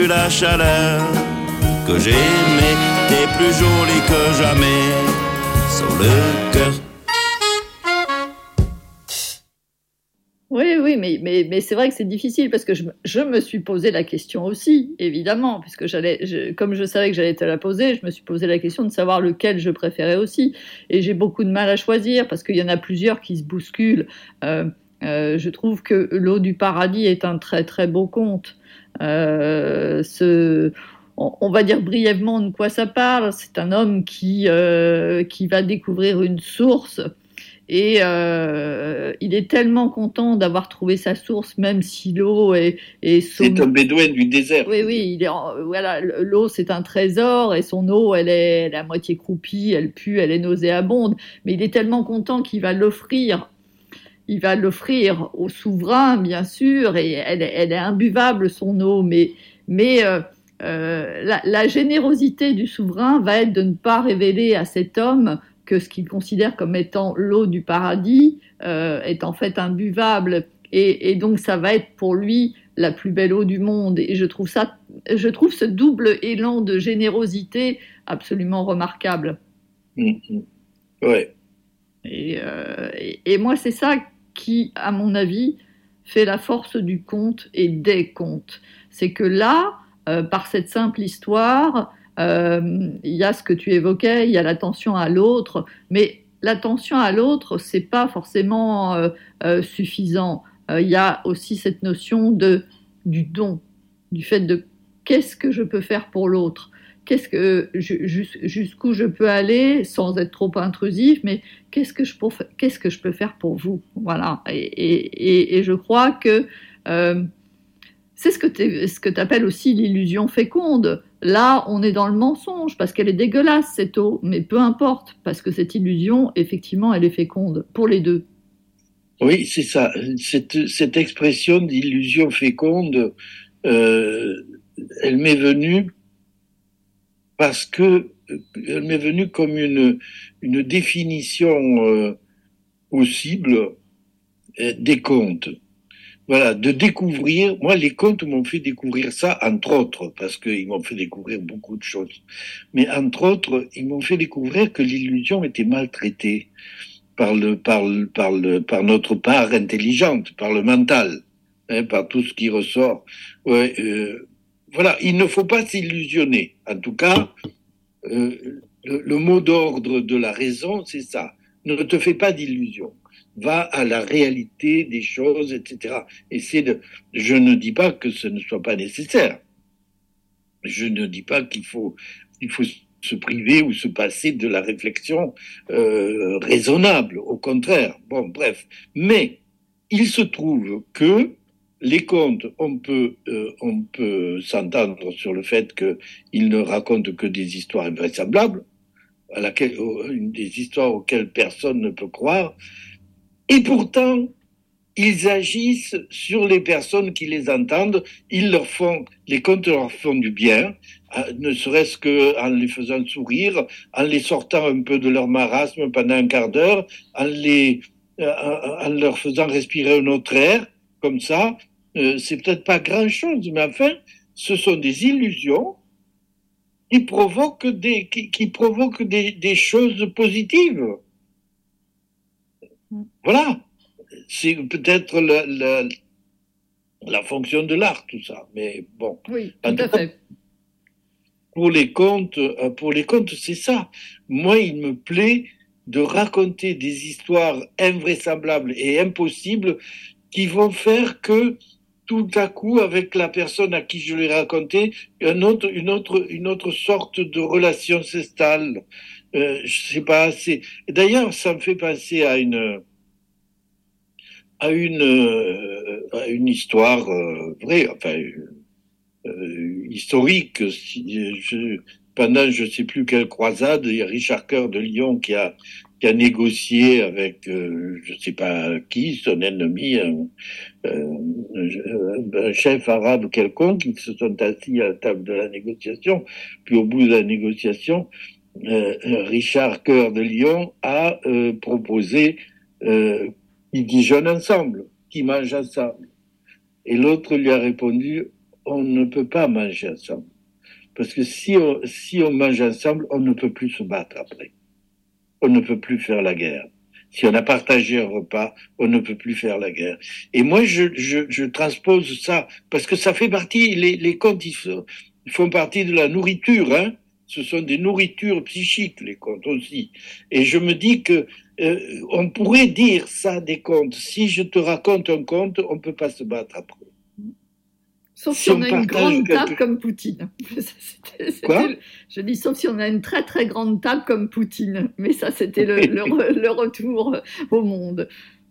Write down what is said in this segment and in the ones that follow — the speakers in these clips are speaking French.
La chaleur que j'aimais, t'es plus jolie que jamais sur le cœur. Oui, mais c'est vrai que c'est difficile parce que je me suis posé la question aussi, évidemment, puisque comme je savais que j'allais te la poser, je me suis posé la question de savoir lequel je préférais aussi. Et j'ai beaucoup de mal à choisir parce qu'il y en a plusieurs qui se bousculent. Je trouve que L'eau du paradis est un très très beau conte. On va dire brièvement de quoi ça parle. C'est un homme qui va découvrir une source et il est tellement content d'avoir trouvé sa source, même si l'eau est C'est un bédouin du désert. Oui, voilà, l'eau c'est un trésor et son eau elle est à moitié croupie, elle pue, elle est nauséabonde, mais il est tellement content qu'il va l'offrir. Il va l'offrir au souverain, bien sûr, et elle est imbuvable, son eau, mais la générosité du souverain va être de ne pas révéler à cet homme que ce qu'il considère comme étant l'eau du paradis est en fait imbuvable. Et donc, ça va être pour lui la plus belle eau du monde. Et je trouve ce double élan de générosité absolument remarquable. Mmh. Ouais. Et moi, c'est ça qui, à mon avis, fait la force du conte et des contes. C'est que là, par cette simple histoire, il y a ce que tu évoquais, il y a l'attention à l'autre, mais l'attention à l'autre, c'est pas forcément suffisant. Il y a aussi cette notion du don, du fait de qu'est-ce que je peux faire pour l'autre, jusqu'où je peux aller sans être trop intrusif, mais qu'est-ce que je peux faire pour vous, voilà. Et je crois que c'est ce que tu appelles aussi l'illusion féconde. Là, on est dans le mensonge parce qu'elle est dégueulasse, cette eau, mais peu importe, parce que cette illusion, effectivement, elle est féconde pour les deux. Oui, c'est ça. Cette expression d'illusion féconde, elle m'est venue parce que elle m'est venue comme une définition possible des contes. Voilà, de découvrir. Moi, les contes m'ont fait découvrir ça, entre autres, parce qu'ils m'ont fait découvrir beaucoup de choses. Mais entre autres, ils m'ont fait découvrir que l'illusion était maltraitée par notre part intelligente, par le mental, hein, par tout ce qui ressort. Ouais, voilà, il ne faut pas s'illusionner. En tout cas, le mot d'ordre de la raison, c'est ça. Ne te fais pas d'illusions. Va à la réalité des choses, etc. Je ne dis pas que ce ne soit pas nécessaire. Je ne dis pas qu'il faut se priver ou se passer de la réflexion raisonnable. Au contraire. Bon, bref. Mais il se trouve que les contes, on peut s'entendre sur le fait qu'ils ne racontent que des histoires invraisemblables, des histoires auxquelles personne ne peut croire. Et pourtant, ils agissent sur les personnes qui les entendent. Les contes leur font du bien, ne serait-ce qu'en les faisant sourire, en les sortant un peu de leur marasme pendant un quart d'heure, en leur faisant respirer un autre air, comme ça. C'est peut-être pas grand-chose, mais enfin, ce sont des illusions qui provoquent des choses positives. Voilà. C'est peut-être la fonction de l'art, tout ça. Mais bon. Oui, tout à fait. Pour les contes, c'est ça. Moi, il me plaît de raconter des histoires invraisemblables et impossibles qui vont faire que tout à coup, avec la personne à qui je l'ai raconté, une autre sorte de relation s'installe. Je sais pas. D'ailleurs, ça me fait penser à une histoire vraie, enfin historique. Pendant je sais plus quelle croisade, il y a Richard Coeur de Lion qui a négocié avec je sais pas qui, son ennemi, un chef arabe quelconque. Ils se sont assis à la table de la négociation, puis au bout de la négociation, Richard Coeur de Lion a proposé qu'ils déjeunent ensemble, qu'ils mangent ensemble. Et l'autre lui a répondu: on ne peut pas manger ensemble. Parce que si on mange ensemble, on ne peut plus se battre après. On ne peut plus faire la guerre. Si on a partagé un repas, on ne peut plus faire la guerre. Et moi, je transpose ça, parce que ça fait partie, les contes, ils font partie de la nourriture, hein. Ce sont des nourritures psychiques, les contes aussi. Et je me dis que on pourrait dire ça des contes. Si je te raconte un conte, on ne peut pas se battre après. Sauf si on a une grande table comme Poutine. Quoi ? Je dis sauf si on a une très très grande table comme Poutine. Mais ça, c'était le retour au monde.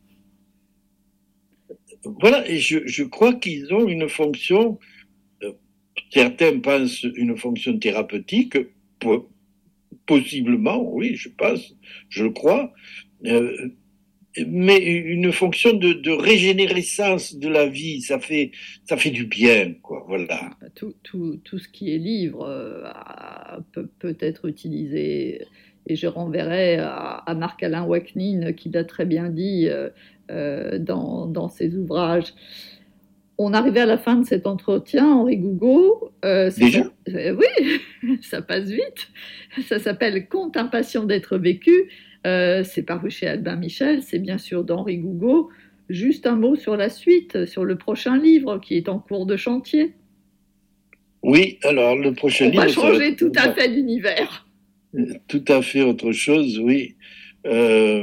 Voilà, et je crois qu'ils ont une fonction, certains pensent une fonction thérapeutique, possiblement, oui, je pense, je le crois, mais une fonction de régénérescence de la vie, ça fait du bien, quoi, voilà. Tout ce qui est livre peut être utilisé, et je renverrai à Marc-Alain Ouaknine qui l'a très bien dit dans ses ouvrages. On arrivait à la fin de cet entretien, Henri Gougaud. Déjà ? Oui, ça passe vite. Ça s'appelle « Conte impatient d'être vécu ». C'est paru chez Albin Michel, c'est bien sûr d'Henri Gougaud. Juste un mot sur la suite, sur le prochain livre qui est en cours de chantier. Oui, alors le prochain livre... On va changer tout à fait d'univers. Tout à fait autre chose, oui. Je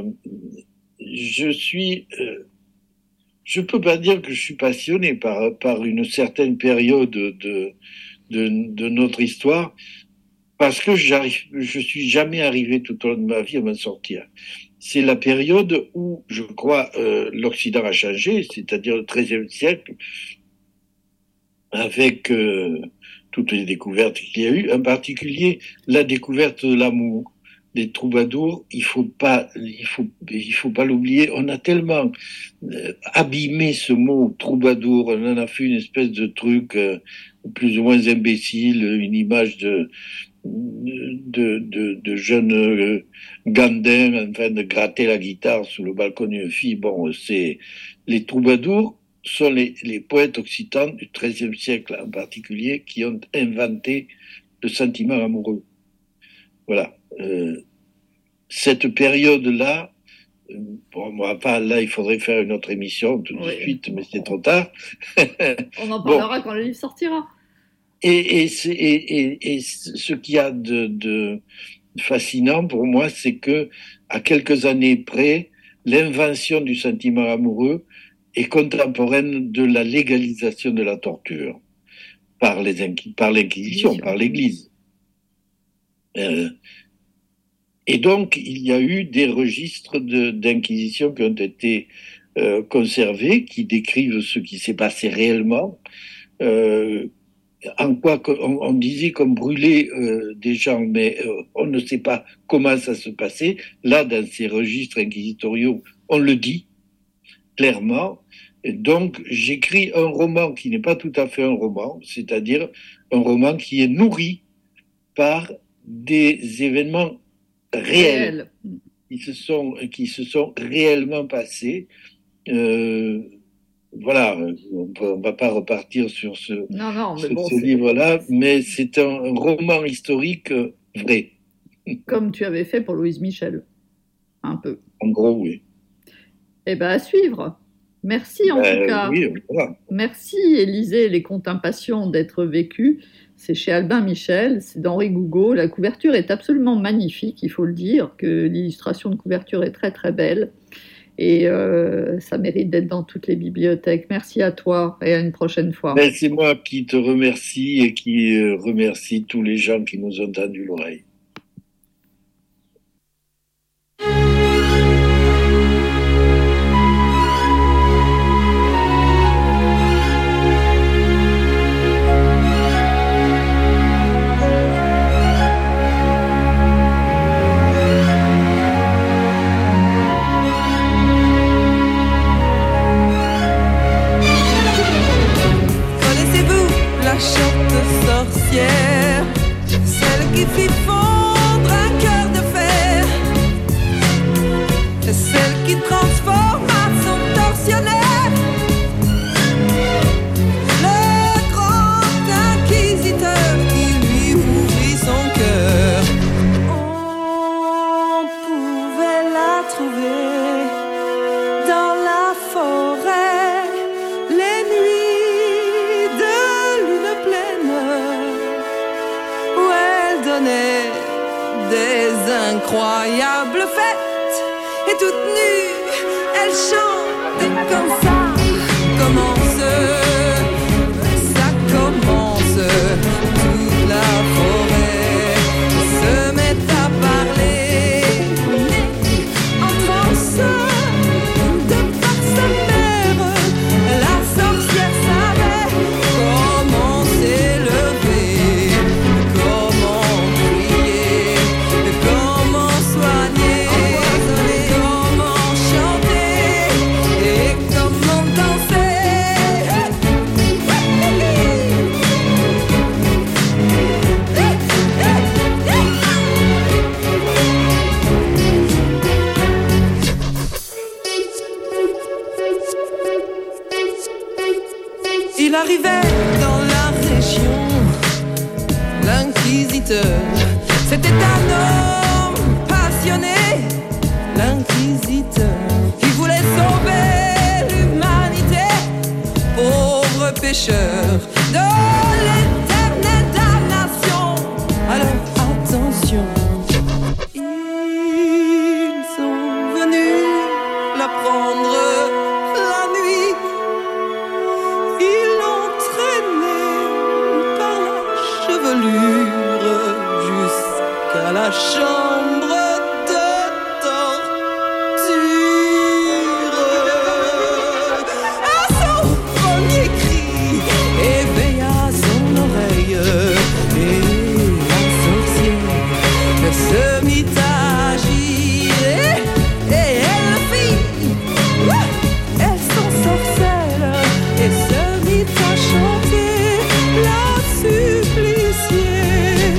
peux pas dire que je suis passionné par une certaine période de notre histoire, parce que je suis jamais arrivé tout au long de ma vie à m'en sortir. C'est la période où, je crois, l'Occident a changé, c'est-à-dire le XIIIe siècle, avec toutes les découvertes qu'il y a eu, en particulier la découverte de l'amour. Les troubadours, il faut pas l'oublier. On a tellement abîmé ce mot troubadour, on en a fait une espèce de truc plus ou moins imbécile, une image de jeunes gandins en train de gratter la guitare sous le balcon d'une fille. Bon, les troubadours sont les poètes occitans du XIIIe siècle en particulier qui ont inventé le sentiment amoureux. Voilà. Cette période-là, bon, moi, pas là, il faudrait faire une autre émission tout de suite, mais c'est trop tard. On en parlera quand le livre sortira. Et ce qu'il y a de fascinant pour moi, c'est que à quelques années près, l'invention du sentiment amoureux est contemporaine de la légalisation de la torture par l'Inquisition, par l'Église. Et donc, il y a eu des registres d'inquisition qui ont été conservés, qui décrivent ce qui s'est passé réellement. En quoi on disait qu'on brûlait des gens, mais on ne sait pas comment ça se passait. Là, dans ces registres inquisitoriaux, on le dit clairement. Et donc, j'écris un roman qui n'est pas tout à fait un roman, c'est-à-dire un roman qui est nourri par des événements réels qui se sont réellement passés. Voilà, on va pas repartir sur ce livre-là, mais c'est un roman historique vrai. Comme tu avais fait pour Louise Michel, un peu. En gros, oui. Eh bien, à suivre. Merci en tout cas. Oui, voilà. Merci Élisée, les contes impatients d'être vécus. C'est chez Albin Michel, c'est d'Henri Gougaud. La couverture est absolument magnifique, il faut le dire, que l'illustration de couverture est très très belle. Et ça mérite d'être dans toutes les bibliothèques. Merci à toi et à une prochaine fois. Ben, c'est moi qui te remercie et qui remercie tous les gens qui nous ont tendu l'oreille. Celle qui fit fondre un cœur de fer, celle qui transforma son tortionnaire. Le grand des incroyables fêtes. Et toute nue, elle chante et comme ça commence, toute la forêt se met à parler, en transe de par sa mère. La sorcière savait comment s'élever, comment prier, comment soigner, comment chanter et comment danser. Il arrivait dans la région, l'inquisiteur. C'était un homme passionné, l'inquisiteur, qui voulait sauver l'humanité, pauvres pécheurs de l'éternelle damnation. Alors attention, ils sont venus la prendre la nuit. Ils l'ont traînée par la chevelure jusqu'à la chambre de torture. À son premier cri éveilla son oreille, et la sorcière se mit à agir, et elle fit, elle s'ensorcelle et se mit à chanter la suppliciée.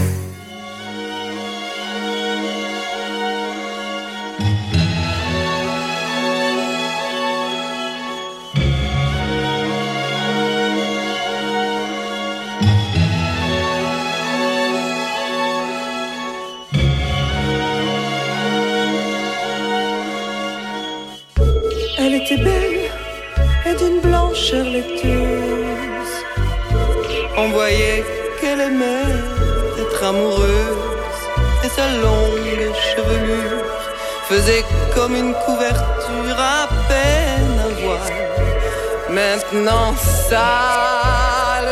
Elle était belle et d'une blancheur laiteuse. On voyait qu'elle aimait être amoureuse, et sa longue chevelure faisait comme une couverture, à peine un voile. Maintenant sale,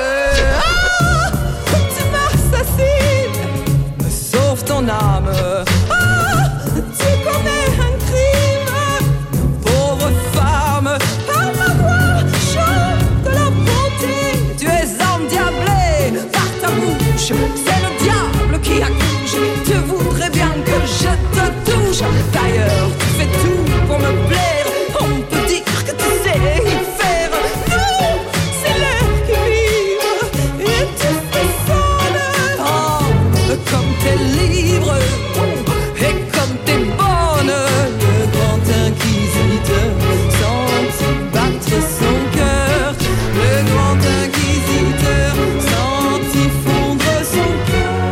tu m'assassines, sauve ton âme. Tu commets un crime, pauvre femme, par ma voix chante de la bonté. Tu es endiablé par ta bouche, c'est le diable qui accouche. Tu voudrais bien que je te touche, d'ailleurs tu fais tout pour me plaire. On peut dire que tu sais y faire. Non, c'est l'air qui vibre, et tu fais folle. Oh, comme t'es libre, et comme t'es bonne. Le grand inquisiteur sentit battre son cœur. Le grand inquisiteur sentit fondre son cœur.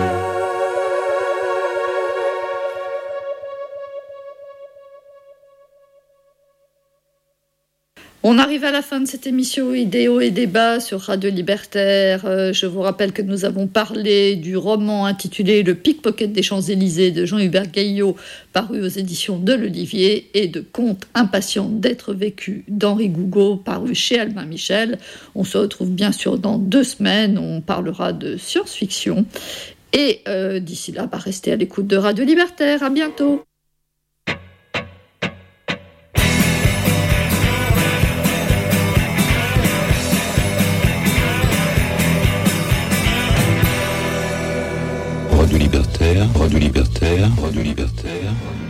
On arrive à la fin de cette émission Idéaux et débats sur Radio Libertaire. Je vous rappelle que nous avons parlé du roman intitulé Le pickpocket des Champs-Élysées de Jean-Hubert Gaillot, paru aux éditions de l'Olivier, et de Contes impatients d'être vécus d'Henri Gougaud, paru chez Albin Michel. On se retrouve bien sûr dans 2 semaines, on parlera de science-fiction. Et d'ici là, restez à l'écoute de Radio Libertaire. À bientôt. Radio Libertaire, Radio Libertaire, Radio Libertaire.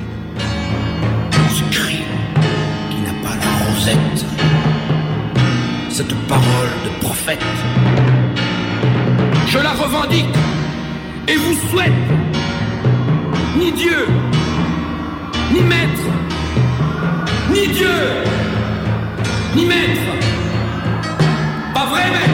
Ce cri qui n'a pas la rosette, cette parole de prophète, je la revendique et vous souhaite. Ni Dieu, ni maître, ni Dieu, ni maître. Pas vrai, maître?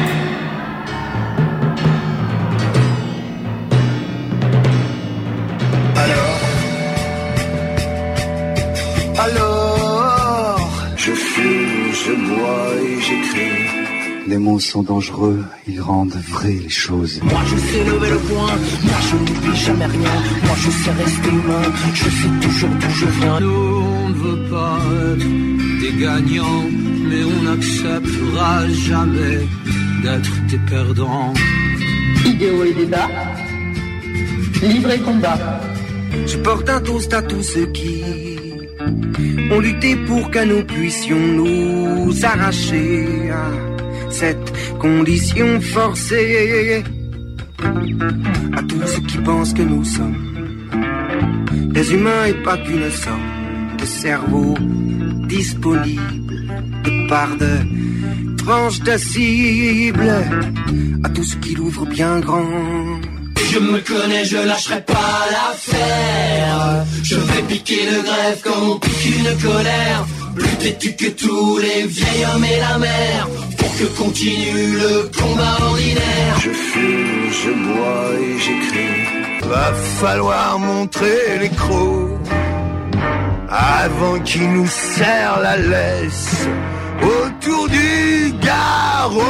Alors, je fume, je bois et j'écris Les mots sont dangereux, ils rendent vraies les choses. Moi je sais lever le poing, moi je n'oublie jamais rien. Moi je sais rester humain, je sais toujours d'où je viens. Nous on ne veut pas être des gagnants, mais on n'acceptera jamais d'être des perdants. Idéaux et débat, livre et combat. Je porte un toast à tous ceux qui ont lutté pour que nous puissions nous arracher à cette condition forcée. À tous ceux qui pensent que nous sommes des humains et pas qu'une somme de cerveaux disponibles de part de tranches de cible. À tous ceux qui l'ouvrent bien grand. Je me connais, je lâcherai pas l'affaire. Je vais piquer le greffe comme on pique une colère. Plus têtu que tous les vieils hommes et la mer. Pour que continue le combat ordinaire. Je fume, je bois et j'écris. Va falloir montrer les crocs avant qu'ils nous serrent la laisse autour du garrot.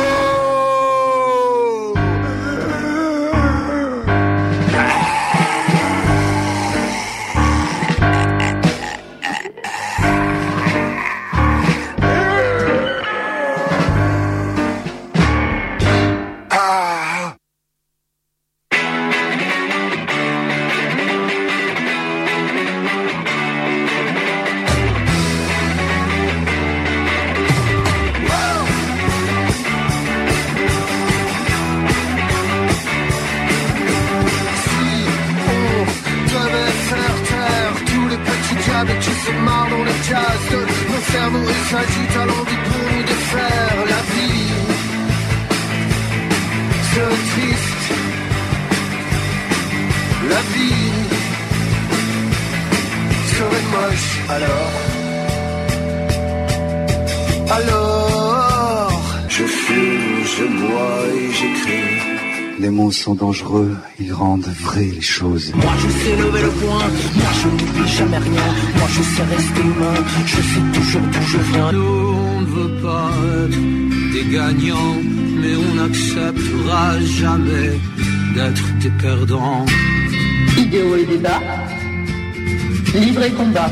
s'agite à l'envie pour nous défaire. La vie serait triste. La vie serait moche. Alors je fume, je bois et j'écris. Les mots sont dangereux, ils rendent vraies les choses. Moi je sais lever le poing, moi je n'oublie jamais rien. Moi je sais rester humain, je sais toujours d'où je viens. Nous on ne veut pas être des gagnants, mais on n'acceptera jamais d'être des perdants. Idéaux et débat, livre et combat.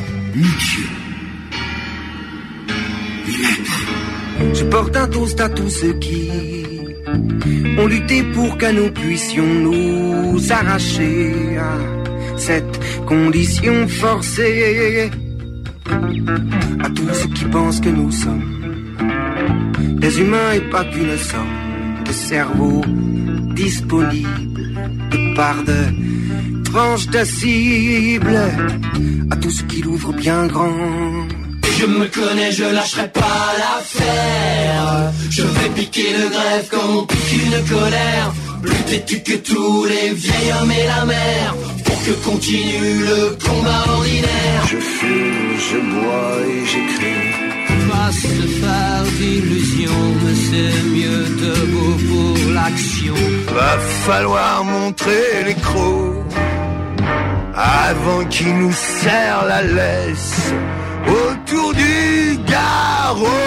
Je porte un toast à tous ceux qui ont lutté pour que nous puissions nous arracher à cette condition forcée. À tous ceux qui pensent que nous sommes des humains et pas qu'une somme de cerveaux disponibles de part de tranches de cible. À tous ceux qui l'ouvrent bien grand. Je me connais, je lâcherai pas l'affaire. Je vais piquer le greffe comme on pique une colère. Plus têtu que tous les vieils hommes et la mer. Pour que continue le combat ordinaire. Je fume, je bois et j'écris. Pas se faire d'illusions, mais c'est mieux debout pour l'action. Va falloir montrer les crocs avant qu'ils nous serrent la laisse autour du garrot.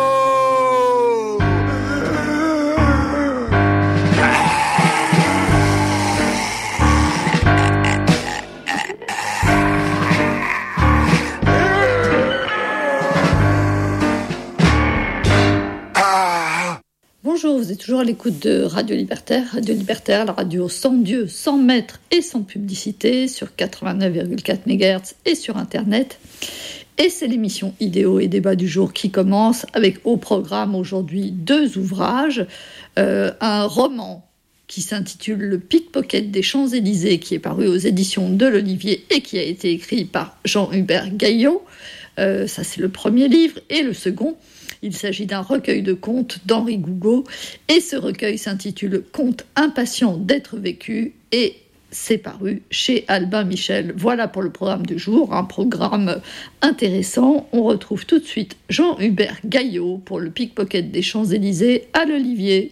Bonjour, vous êtes toujours à l'écoute de Radio Libertaire. Radio Libertaire, la radio sans Dieu, sans maître et sans publicité sur 89,4 MHz et sur Internet. Et c'est l'émission Idéaux et débats du jour qui commence avec au programme aujourd'hui 2 ouvrages. Un roman qui s'intitule Le Pickpocket des Champs-Élysées qui est paru aux éditions de l'Olivier et qui a été écrit par Jean-Hubert Gaillot. Ça c'est le premier livre. Et le second, il s'agit d'un recueil de contes d'Henri Gougaud. Et ce recueil s'intitule Contes impatients d'être vécus et c'est paru chez Albin Michel. Voilà pour le programme du jour, un programme intéressant. On retrouve tout de suite Jean-Hubert Gaillot pour le Pickpocket des Champs-Élysées à l'Olivier.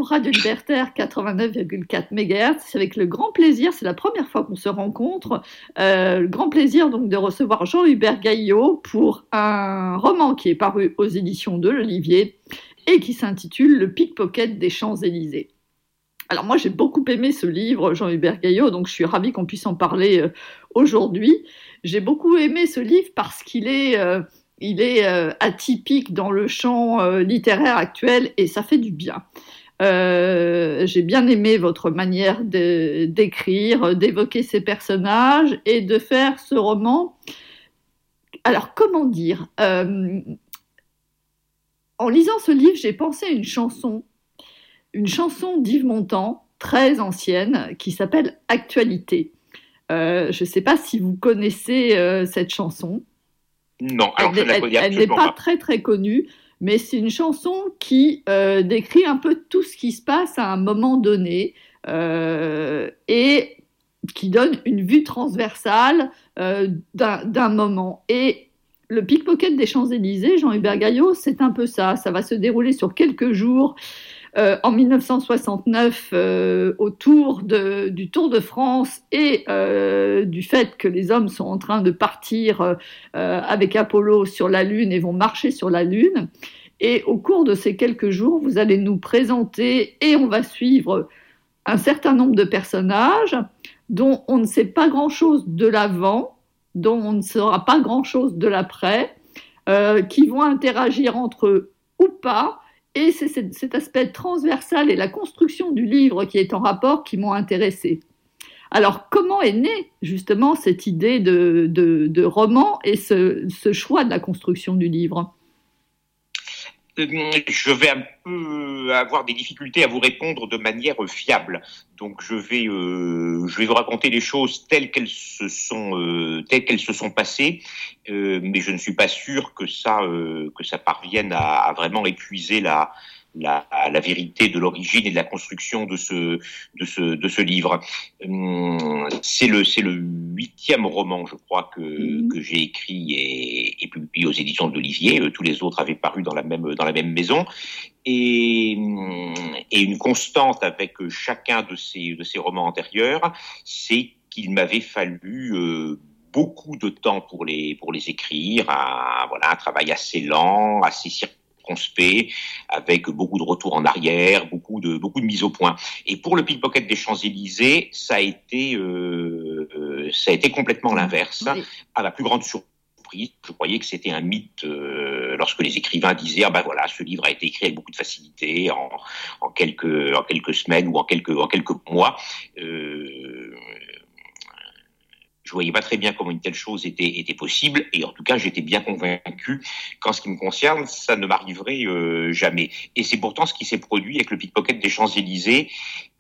sur Radio Libertaire 89,4 MHz. C'est avec le grand plaisir, c'est la première fois qu'on se rencontre, le grand plaisir donc de recevoir Jean-Hubert Gaillot pour un roman qui est paru aux éditions de l'Olivier et qui s'intitule Le pickpocket des Champs-Élysées. Alors moi j'ai beaucoup aimé ce livre, Jean-Hubert Gaillot, donc je suis ravie qu'on puisse en parler aujourd'hui. J'ai beaucoup aimé ce livre parce qu'il est atypique dans le champ littéraire actuel et ça fait du bien. J'ai bien aimé votre manière d'écrire, d'évoquer ces personnages et de faire ce roman. Alors comment dire, en lisant ce livre, j'ai pensé à une chanson d'Yves Montand, très ancienne, qui s'appelle Actualité. Je ne sais pas si vous connaissez cette chanson. Non, alors elle n'est pas très très connue, mais c'est une chanson qui décrit un peu tout ce qui se passe à un moment donné et qui donne une vue transversale d'un moment. Et le pickpocket des Champs-Élysées, Jean-Hubert Gaillot, c'est un peu ça. Ça va se dérouler sur quelques jours. En 1969, autour du Tour de France et du fait que les hommes sont en train de partir avec Apollo sur la Lune et vont marcher sur la Lune. Et au cours de ces quelques jours, vous allez nous présenter et on va suivre un certain nombre de personnages dont on ne sait pas grand-chose de l'avant, dont on ne saura pas grand-chose de l'après, qui vont interagir entre eux ou pas. Et c'est cet aspect transversal et la construction du livre qui est en rapport qui m'ont intéressée. Alors, comment est née justement cette idée de roman et ce choix de la construction du livre ? Je vais un peu avoir des difficultés à vous répondre de manière fiable. Donc je vais vous raconter les choses telles qu'elles se sont passées, mais je ne suis pas sûr que ça parvienne à vraiment épuiser la vérité de l'origine et de la construction de ce livre. C'est le 8e roman, je crois, que j'ai écrit et publié aux éditions de l'Olivier. Tous les autres avaient paru dans la même maison. Et une constante avec chacun de ces romans antérieurs, c'est qu'il m'avait fallu beaucoup de temps pour les écrire, un travail assez lent, assez circonspect, avec beaucoup de retours en arrière, beaucoup de mise au point. Et pour le pickpocket des Champs-Élysées, ça a été complètement l'inverse, oui. À la plus grande surprise. Je croyais que c'était un mythe lorsque les écrivains disaient ce livre a été écrit avec beaucoup de facilité en quelques semaines ou en quelques mois. Je voyais pas très bien comment une telle chose était possible, et en tout cas j'étais bien convaincu qu'en ce qui me concerne, ça ne m'arriverait jamais. Et c'est pourtant ce qui s'est produit avec le pickpocket des Champs-Élysées.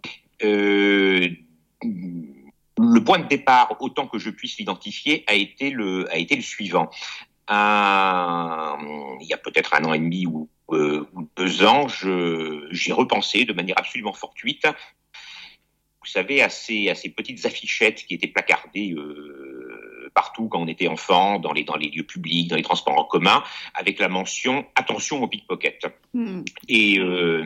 Le point de départ, autant que je puisse l'identifier, a été le suivant. Il y a peut-être 1 an et demi ou 2 ans, j'ai repensé de manière absolument fortuite, vous savez, à ces petites affichettes qui étaient placardées partout quand on était enfant, dans les lieux publics, dans les transports en commun, avec la mention « Attention au pickpocket ». Et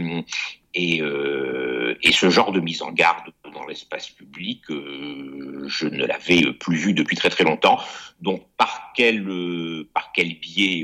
ce genre de mise en garde dans l'espace public, je ne l'avais plus vu depuis très très longtemps. Donc par quel biais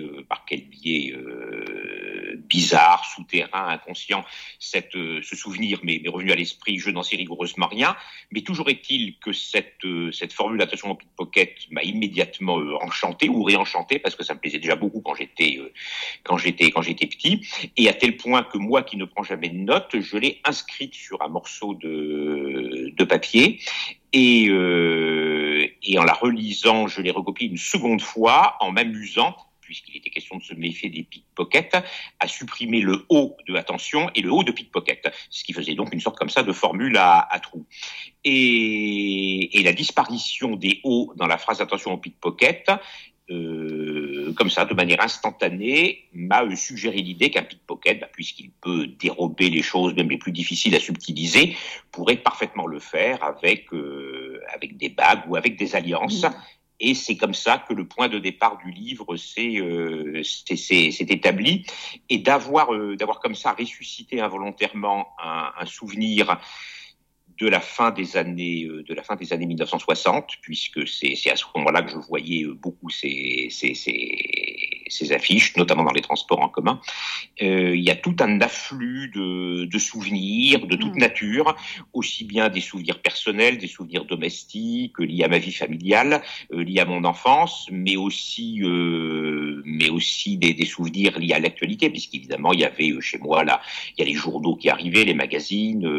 bizarre, souterrain, inconscient, ce souvenir m'est revenu à l'esprit, je n'en sais rigoureusement rien. Mais toujours est-il que cette formule d'attention au pickpocket m'a immédiatement enchanté ou réenchanté, parce que ça me plaisait déjà beaucoup quand j'étais petit, et à tel point que moi qui ne prends jamais de notes, je l'ai inscrite sur un morceau de papier, et en la relisant, je l'ai recopiée une seconde fois en m'amusant, puisqu'il était question de se méfier des pickpockets, à supprimer le « O » de attention et le « O » de pickpocket, ce qui faisait donc une sorte comme ça de formule à trous. Et la disparition des « O » dans la phrase « attention au pickpocket », comme ça, de manière instantanée, m'a suggéré l'idée qu'un pickpocket, puisqu'il peut dérober les choses, même les plus difficiles à subtiliser, pourrait parfaitement le faire avec des bagues ou avec des alliances. Et c'est comme ça que le point de départ du livre s'est établi. Et d'avoir comme ça ressuscité involontairement un souvenir de la fin des années 1960, puisque c'est à ce moment-là que je voyais beaucoup ces affiches, notamment dans les transports en commun. Il y a tout un afflux de souvenirs de toute nature, aussi bien des souvenirs personnels, des souvenirs domestiques, liés à ma vie familiale, liés à mon enfance, mais aussi des souvenirs liés à l'actualité, puisqu'évidemment il y avait chez moi là, il y a les journaux qui arrivaient, les magazines,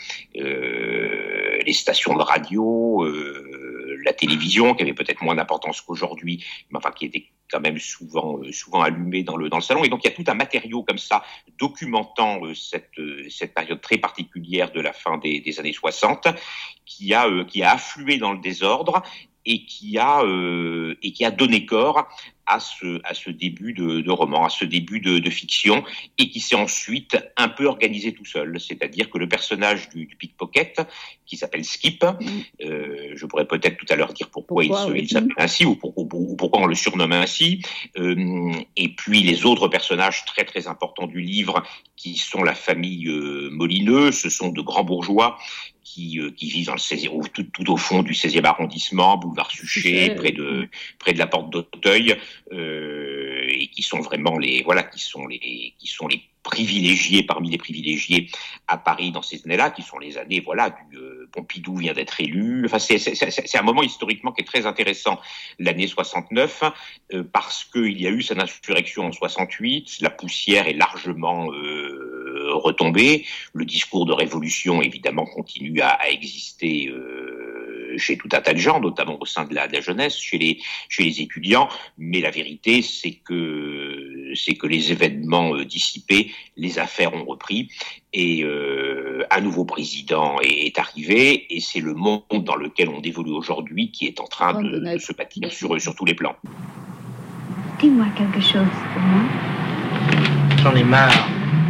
les stations de radio, la télévision, qui avait peut-être moins d'importance qu'aujourd'hui, mais enfin qui était quand même souvent allumée dans le salon. Et donc il y a tout un matériau comme ça documentant cette période très particulière de la fin des années 60 qui a afflué dans le désordre et qui a donné corps à ce début de roman, à ce début de fiction, et qui s'est ensuite un peu organisé tout seul. C'est-à-dire que le personnage du pickpocket, qui s'appelle Skip, je pourrais peut-être tout à l'heure dire pourquoi il s'appelle ainsi, ou pourquoi on le surnomme ainsi, et puis les autres personnages très très importants du livre, qui sont la famille Molineux, ce sont de grands bourgeois, qui vivent dans le tout au fond du 16e arrondissement, boulevard Suchet, près de la porte d'Auteuil, et qui sont vraiment les privilégiés parmi les privilégiés à Paris dans ces années-là, qui sont les années du Pompidou vient d'être élu. Enfin, c'est un moment historiquement qui est très intéressant, l'année 69, parce qu'il y a eu cette insurrection en 68, la poussière est largement retombée, le discours de révolution évidemment continue à exister chez tout un tas de gens, notamment au sein de la jeunesse, chez les étudiants, mais la vérité c'est que les événements dissipés, les affaires ont repris et un nouveau président est arrivé, et c'est le monde dans lequel on évolue aujourd'hui qui est en train de se bâtir sur tous les plans. Dis-moi quelque chose pour moi. J'en ai marre.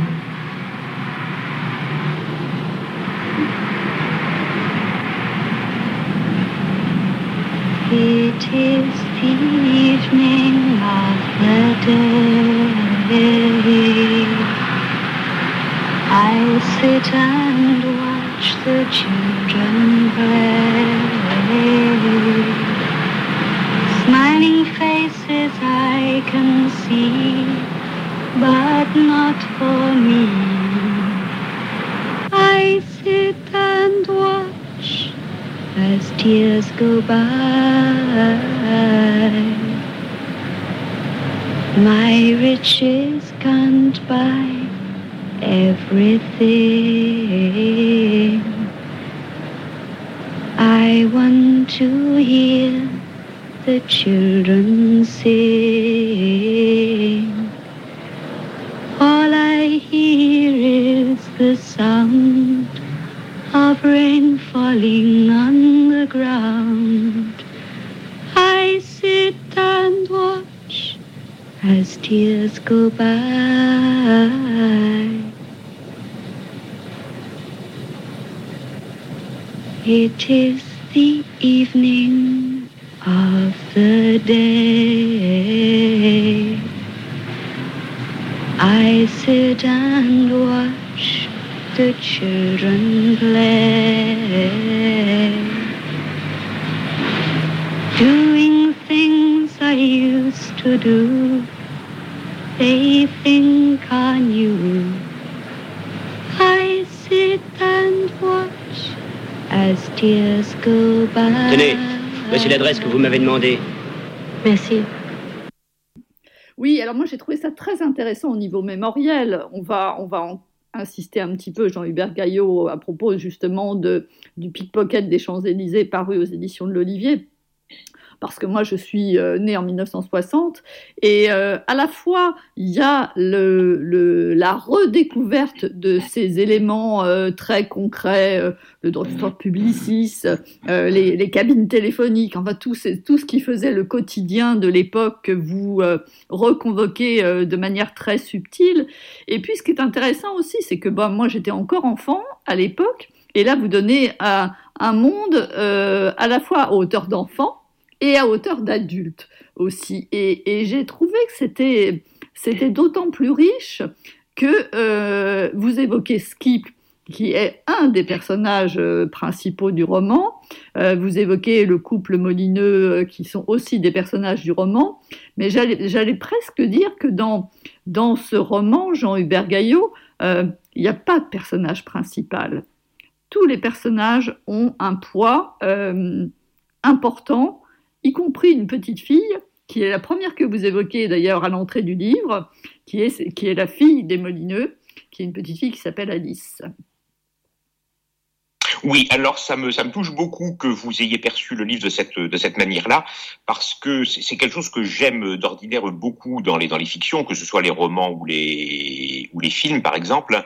It is the evening of the day. I sit and watch the children play. Smiling faces I can see, but not for me. I sit and watch as tears go by. My riches can't buy everything. I want to hear the children sing. All I hear is the sound of rain falling on the ground. I sit and watch as tears go by. It is the evening of the day. I sit and watch the children play, doing things I used to do. They think I knew. I sit and watch as tears go by. Tenez, voici l'adresse que vous m'avez demandée. Merci. Oui, alors moi j'ai trouvé ça très intéressant au niveau mémoriel. On va insister un petit peu, Jean-Hubert Gaillot, à propos justement du pickpocket des Champs-Élysées paru aux éditions de l'Olivier, parce que moi je suis née en 1960, et à la fois il y a la redécouverte de ces éléments très concrets, le drugstore Publicis, les cabines téléphoniques, enfin tout ce qui faisait le quotidien de l'époque que vous reconvoquez de manière très subtile. Et puis ce qui est intéressant aussi, c'est que moi j'étais encore enfant à l'époque, et là vous donnez un monde à la fois à hauteur d'enfant, et à hauteur d'adulte aussi. Et j'ai trouvé que c'était d'autant plus riche que vous évoquez Skip, qui est un des personnages principaux du roman. Vous évoquez le couple Molineux, qui sont aussi des personnages du roman. Mais j'allais presque dire que dans ce roman, Jean-Hubert Gaillot, il n'y a pas de personnage principal. Tous les personnages ont un poids important, y compris une petite fille, qui est la première que vous évoquez d'ailleurs à l'entrée du livre, qui est la fille des Molineux, qui est une petite fille qui s'appelle Alice. Oui, alors ça me touche beaucoup que vous ayez perçu le livre de cette manière-là, parce que c'est quelque chose que j'aime d'ordinaire beaucoup dans les fictions, que ce soit les romans ou les films par exemple.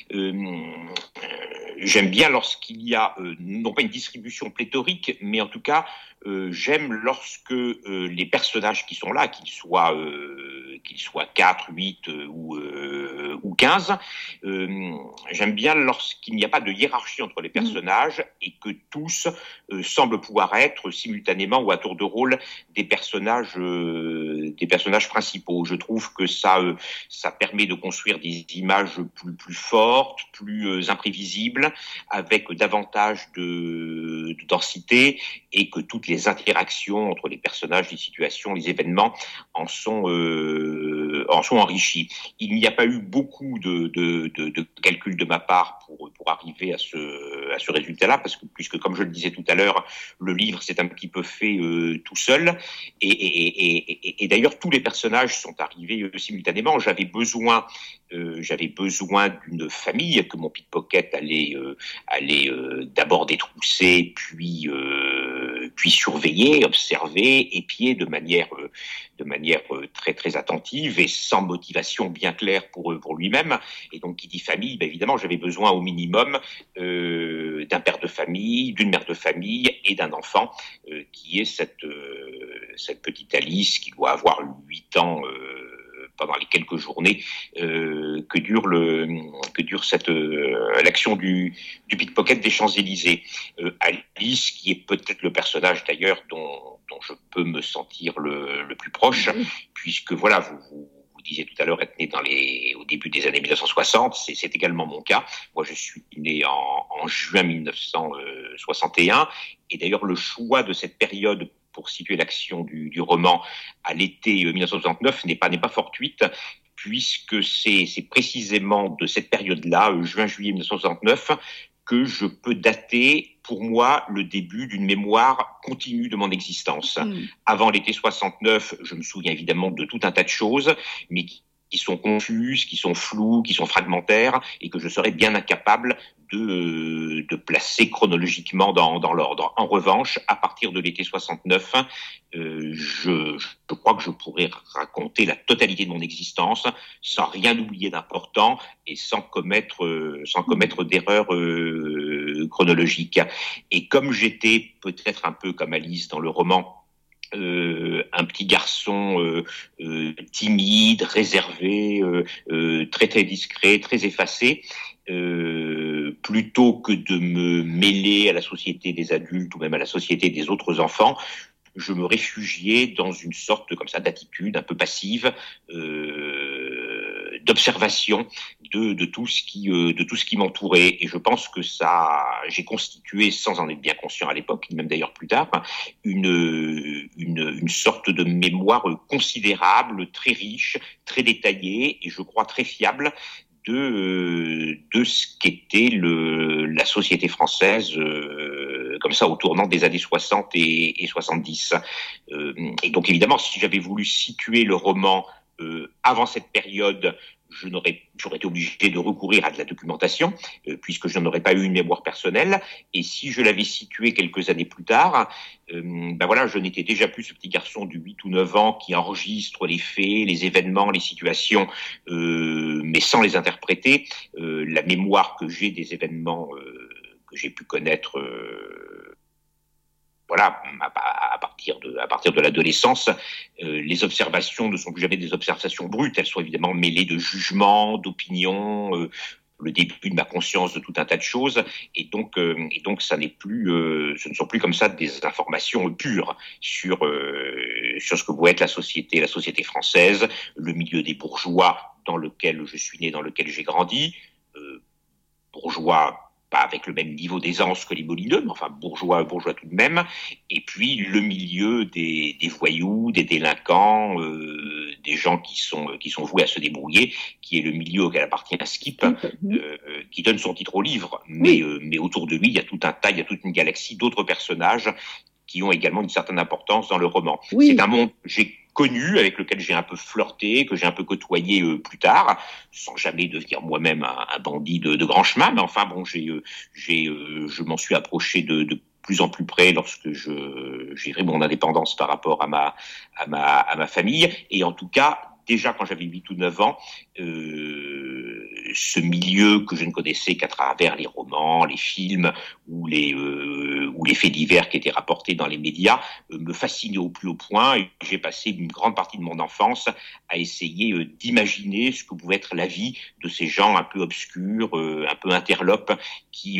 J'aime bien lorsqu'il y a non pas une distribution pléthorique, mais en tout cas j'aime lorsque les personnages qui sont là, qu'ils soient 4, 8 ou 15, j'aime bien lorsqu'il n'y a pas de hiérarchie entre les personnages et que tous semblent pouvoir être simultanément ou à tour de rôle des personnages principaux. Je trouve que ça permet de construire des images plus fortes, plus imprévisibles, avec davantage de densité, et que toutes les interactions entre les personnages, les situations, les événements en sont enrichis. Il n'y a pas eu beaucoup de calculs de ma part pour arriver à ce résultat-là, puisque comme je le disais tout à l'heure, le livre s'est un petit peu fait tout seul, et d'ailleurs tous les personnages sont arrivés simultanément. J'avais besoin d'une famille que mon pickpocket allait d'abord détrousser, puis surveiller, observer, épier de manière très très attentive et sans motivation bien claire pour lui-même. Et donc qui dit famille, évidemment j'avais besoin au minimum d'un père de famille, d'une mère de famille et d'un enfant qui est cette petite Alice qui doit avoir 8 ans pendant les quelques journées que dure l'action du pickpocket des Champs-Élysées. Alice, qui est peut-être le personnage d'ailleurs dont je peux me sentir le plus proche, puisque voilà, vous disiez tout à l'heure être né au début des années 1960, c'est également mon cas. Moi, je suis né en juin 1961, et d'ailleurs le choix de cette période pour situer l'action du roman à l'été 1969 n'est pas fortuite, puisque c'est précisément de cette période-là, juin-juillet 1969, que je peux dater, pour moi, le début d'une mémoire continue de mon existence. Avant l'été 69, je me souviens évidemment de tout un tas de choses, mais qui sont confuses, qui sont floues, qui sont fragmentaires, et que je serais bien incapable de placer chronologiquement dans l'ordre. En revanche, à partir de l'été 69, je crois que je pourrais raconter la totalité de mon existence sans rien oublier d'important et sans commettre d'erreurs chronologiques. Et comme j'étais peut-être un peu comme Alice dans le roman, un petit garçon timide, réservé, très très discret, très effacé, plutôt que de me mêler à la société des adultes ou même à la société des autres enfants, je me réfugiais dans une sorte comme ça d'attitude un peu passive, d'observation de tout ce qui m'entourait. Et je pense que j'ai constitué, sans en être bien conscient à l'époque, même d'ailleurs plus tard, une sorte de mémoire considérable, très riche, très détaillée, et je crois très fiable de ce qu'était la société française comme ça au tournant des années 60 et 70. Et donc évidemment, si j'avais voulu situer le roman avant cette période, j'aurais été obligé de recourir à de la documentation, puisque je n'en aurais pas eu une mémoire personnelle. Et si je l'avais situé quelques années plus tard, voilà, je n'étais déjà plus ce petit garçon de 8 ou 9 ans qui enregistre les faits, les événements, les situations, mais sans les interpréter. La mémoire que j'ai des événements que j'ai pu connaître voilà, à partir de l'adolescence, les observations ne sont plus jamais des observations brutes, elles sont évidemment mêlées de jugements, d'opinions, le début de ma conscience de tout un tas de choses, et donc ça n'est plus, ce ne sont plus comme ça des informations pures sur ce que peut être la société française, le milieu des bourgeois dans lequel je suis né, dans lequel j'ai grandi, bourgeois pas avec le même niveau d'aisance que les Molineux, mais enfin bourgeois tout de même, et puis le milieu des voyous, des délinquants, des gens qui sont voués à se débrouiller, qui est le milieu auquel appartient Skip, qui donne son titre au livre, mais autour de lui il y a toute une galaxie d'autres personnages qui ont également une certaine importance dans le roman. Oui. C'est un monde que j'ai connu, avec lequel j'ai un peu flirté, que j'ai un peu côtoyé plus tard, sans jamais devenir moi-même un bandit de grand chemin, mais enfin bon, je m'en suis approché de plus en plus près lorsque j'ai pris mon indépendance par rapport à ma famille, et en tout cas, déjà quand j'avais 8 ou 9 ans, ce milieu que je ne connaissais qu'à travers les romans, les films ou les faits divers qui étaient rapportés dans les médias me fascinait au plus haut point, et j'ai passé une grande partie de mon enfance à essayer d'imaginer ce que pouvait être la vie de ces gens un peu obscurs, un peu interlopes qui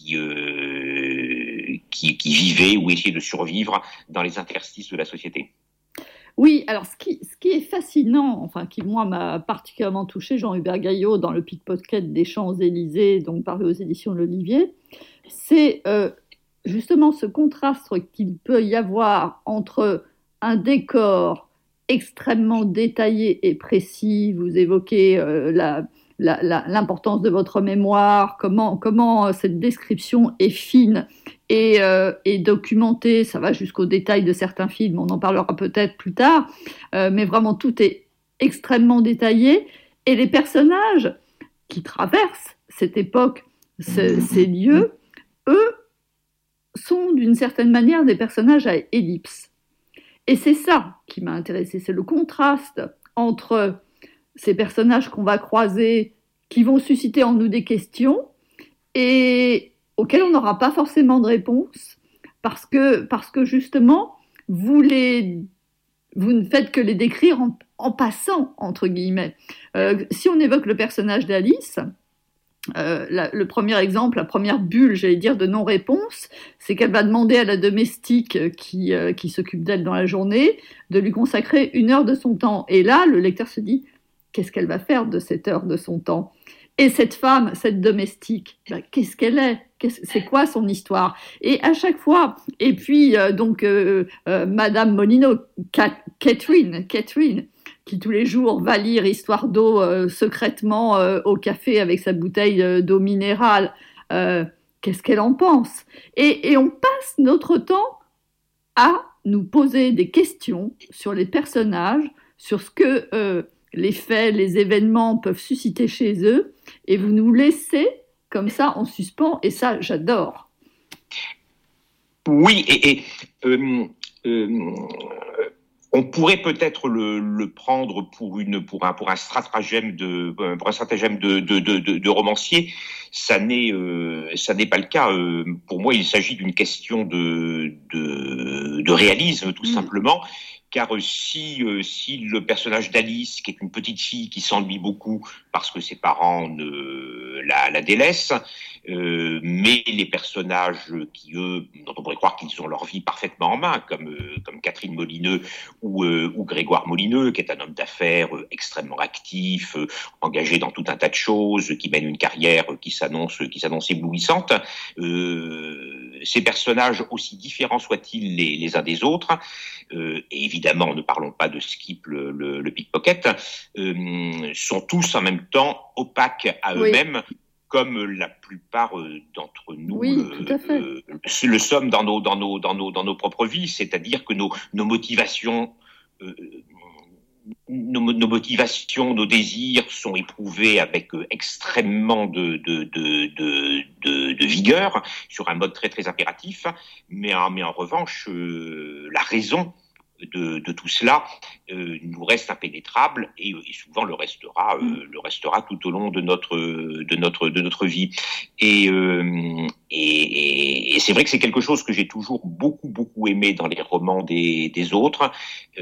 vivaient ou essayaient de survivre dans les interstices de la société. Oui, alors ce qui est fascinant, enfin qui moi m'a particulièrement touché, Jean-Hubert Gaillot dans le Pickpocket des Champs-Élysées, donc paru aux éditions de l'Olivier, c'est justement ce contraste qu'il peut y avoir entre un décor extrêmement détaillé et précis. Vous évoquez l'importance de votre mémoire, comment cette description est fine et documentée. Ça va jusqu'au détail de certains films, on en parlera peut-être plus tard, mais vraiment tout est extrêmement détaillé, et les personnages qui traversent cette époque, ces lieux, eux, sont d'une certaine manière des personnages à ellipse. Et c'est ça qui m'a intéressée, c'est le contraste entre ces personnages qu'on va croiser, qui vont susciter en nous des questions et auxquelles on n'aura pas forcément de réponse, parce que justement, vous ne faites que les décrire en passant, entre guillemets. Si on évoque le personnage d'Alice, le premier exemple, la première bulle, j'allais dire, de non-réponse, c'est qu'elle va demander à la domestique qui s'occupe d'elle dans la journée de lui consacrer 1 heure de son temps. Et là, le lecteur se dit, qu'est-ce qu'elle va faire de cette heure de son temps ? Et cette femme, cette domestique, qu'est-ce qu'elle est ? C'est quoi son histoire ? Et à chaque fois, et puis Madame Molineux, Catherine, qui tous les jours va lire Histoire d'eau secrètement au café avec sa bouteille d'eau minérale, qu'est-ce qu'elle en pense ? Et on passe notre temps à nous poser des questions sur les personnages, sur ce que les faits, les événements peuvent susciter chez eux, et vous nous laissez comme ça en suspens, et ça, j'adore. Oui, et on pourrait peut-être le prendre pour un stratagème de romancier. Ça n'est pas le cas. Pour moi, il s'agit d'une question de réalisme, tout simplement. Car si le personnage d'Alice, qui est une petite fille qui s'ennuie beaucoup parce que ses parents la délaissent, mais les personnages dont on pourrait croire qu'ils ont leur vie parfaitement en main, comme Catherine Molineux ou Grégoire Molineux, qui est un homme d'affaires extrêmement actif, engagé dans tout un tas de choses, qui mène une carrière qui s'annonce éblouissante. Ces personnages, aussi différents soient-ils les uns des autres, et évidemment, ne parlons pas de Skip le pickpocket, sont tous en même temps opaques à eux-mêmes, comme la plupart d'entre nous le sommes dans nos propres vies, c'est-à-dire que nos motivations, nos désirs sont éprouvés avec extrêmement de vigueur, sur un mode très très impératif, mais en revanche, la raison de tout cela nous reste impénétrable, et souvent le restera tout au long de notre vie. Et c'est vrai que c'est quelque chose que j'ai toujours beaucoup aimé dans les romans des autres,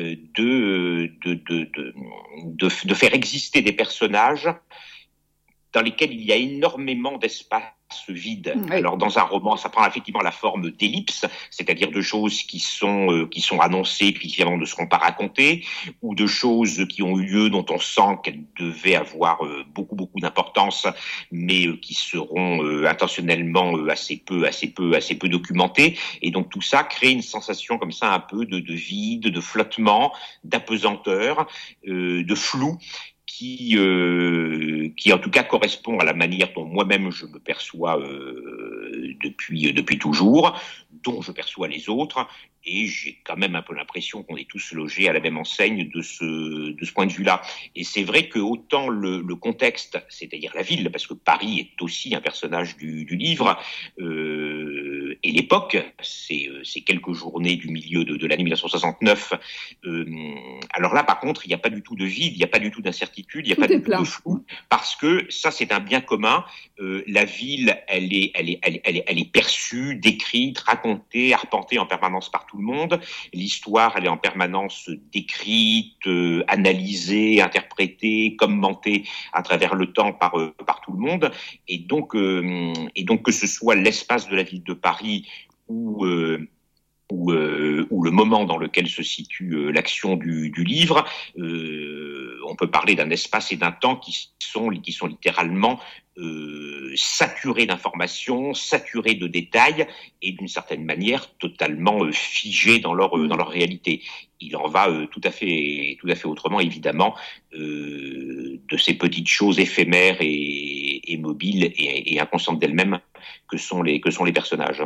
de faire exister des personnages dans lesquels il y a énormément d'espace vide. Oui. Alors dans un roman, ça prend effectivement la forme d'ellipses, c'est-à-dire de choses qui sont annoncées puis qui finalement ne seront pas racontées, ou de choses qui ont eu lieu dont on sent qu'elles devaient avoir beaucoup d'importance, mais qui seront intentionnellement assez peu documentées. Et donc tout ça crée une sensation comme ça un peu de vide, de flottement, d'apesanteur, de flou, qui en tout cas correspond à la manière dont moi-même je me perçois depuis toujours, dont je perçois les autres, et j'ai quand même un peu l'impression qu'on est tous logés à la même enseigne de ce point de vue-là. Et c'est vrai que autant le contexte, c'est-à-dire la ville, parce que Paris est aussi un personnage du livre, et l'époque, c'est quelques journées du milieu de l'année 1969. Alors là, par contre, il n'y a pas du tout de vide, il n'y a pas du tout d'incertitude, il n'y a pas du tout de flou, parce que ça, c'est un bien commun. La ville, elle est perçue, décrite, racontée, arpentée en permanence par tout le monde. L'histoire, elle est en permanence décrite, analysée, interprétée, commentée à travers le temps par tout le monde. Et donc que ce soit l'espace de la ville de Paris ou le moment dans lequel se situe l'action du livre, on peut parler d'un espace et d'un temps qui sont littéralement saturés d'informations, saturés de détails et d'une certaine manière totalement figés dans leur réalité. Il en va tout à fait autrement, évidemment, de ces petites choses éphémères et mobiles et inconscientes d'elles-mêmes que sont les personnages.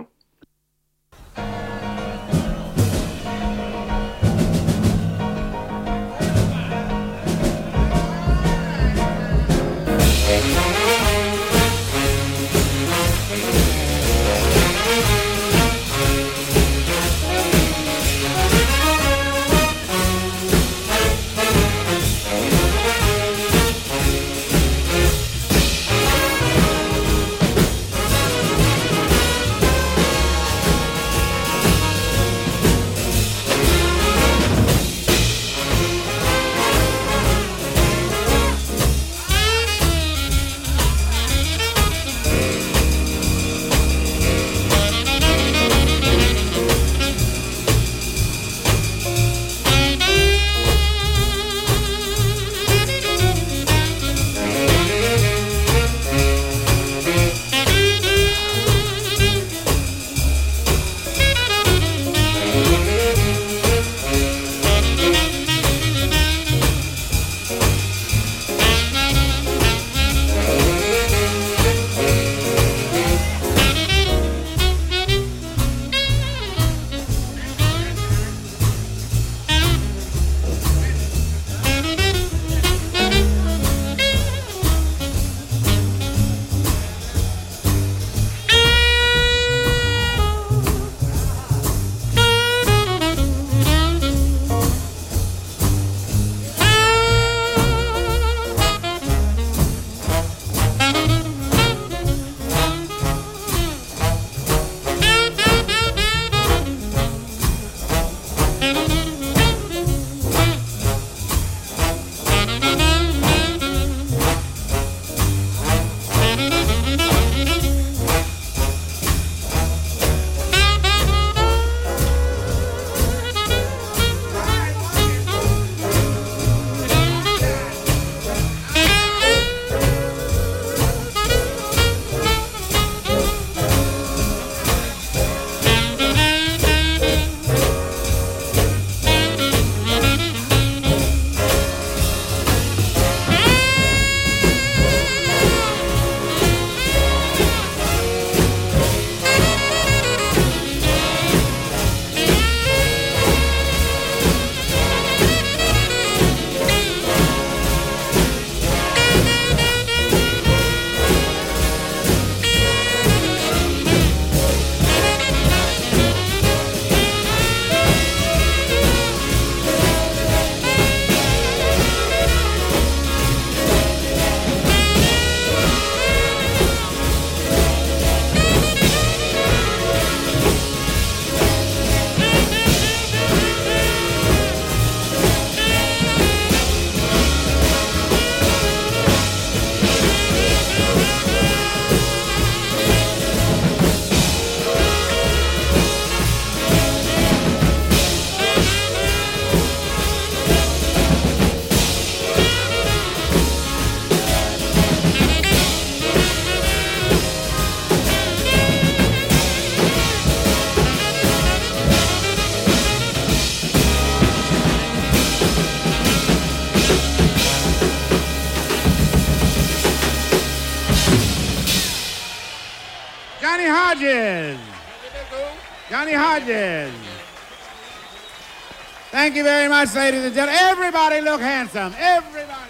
Hodges. Johnny Hodges. Thank you very much, ladies and gentlemen. Everybody look handsome. Everybody.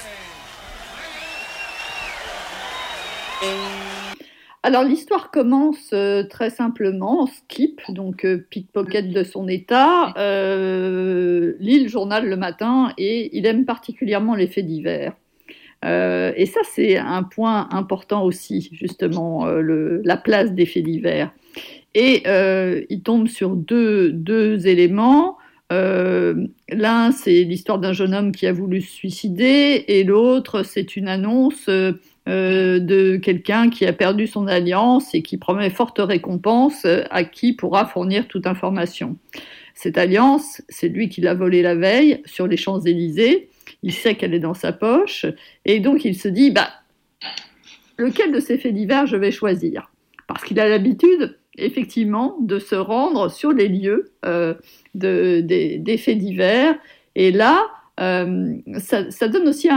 Alors l'histoire commence très simplement en skip, donc pickpocket de son état, lit le journal le matin et il aime particulièrement les faits divers. Et ça c'est un point important aussi, justement, la place des faits divers. Et il tombe sur deux éléments. L'un c'est l'histoire d'un jeune homme qui a voulu se suicider et l'autre c'est une annonce de quelqu'un qui a perdu son alliance et qui promet forte récompense à qui pourra fournir toute information. Cette alliance, c'est lui qui l'a volée la veille sur les Champs-Élysées. Il sait qu'elle est dans sa poche et donc il se dit lequel de ces faits divers je vais choisir, parce qu'il a l'habitude effectivement de se rendre sur les lieux des faits divers, et là ça donne aussi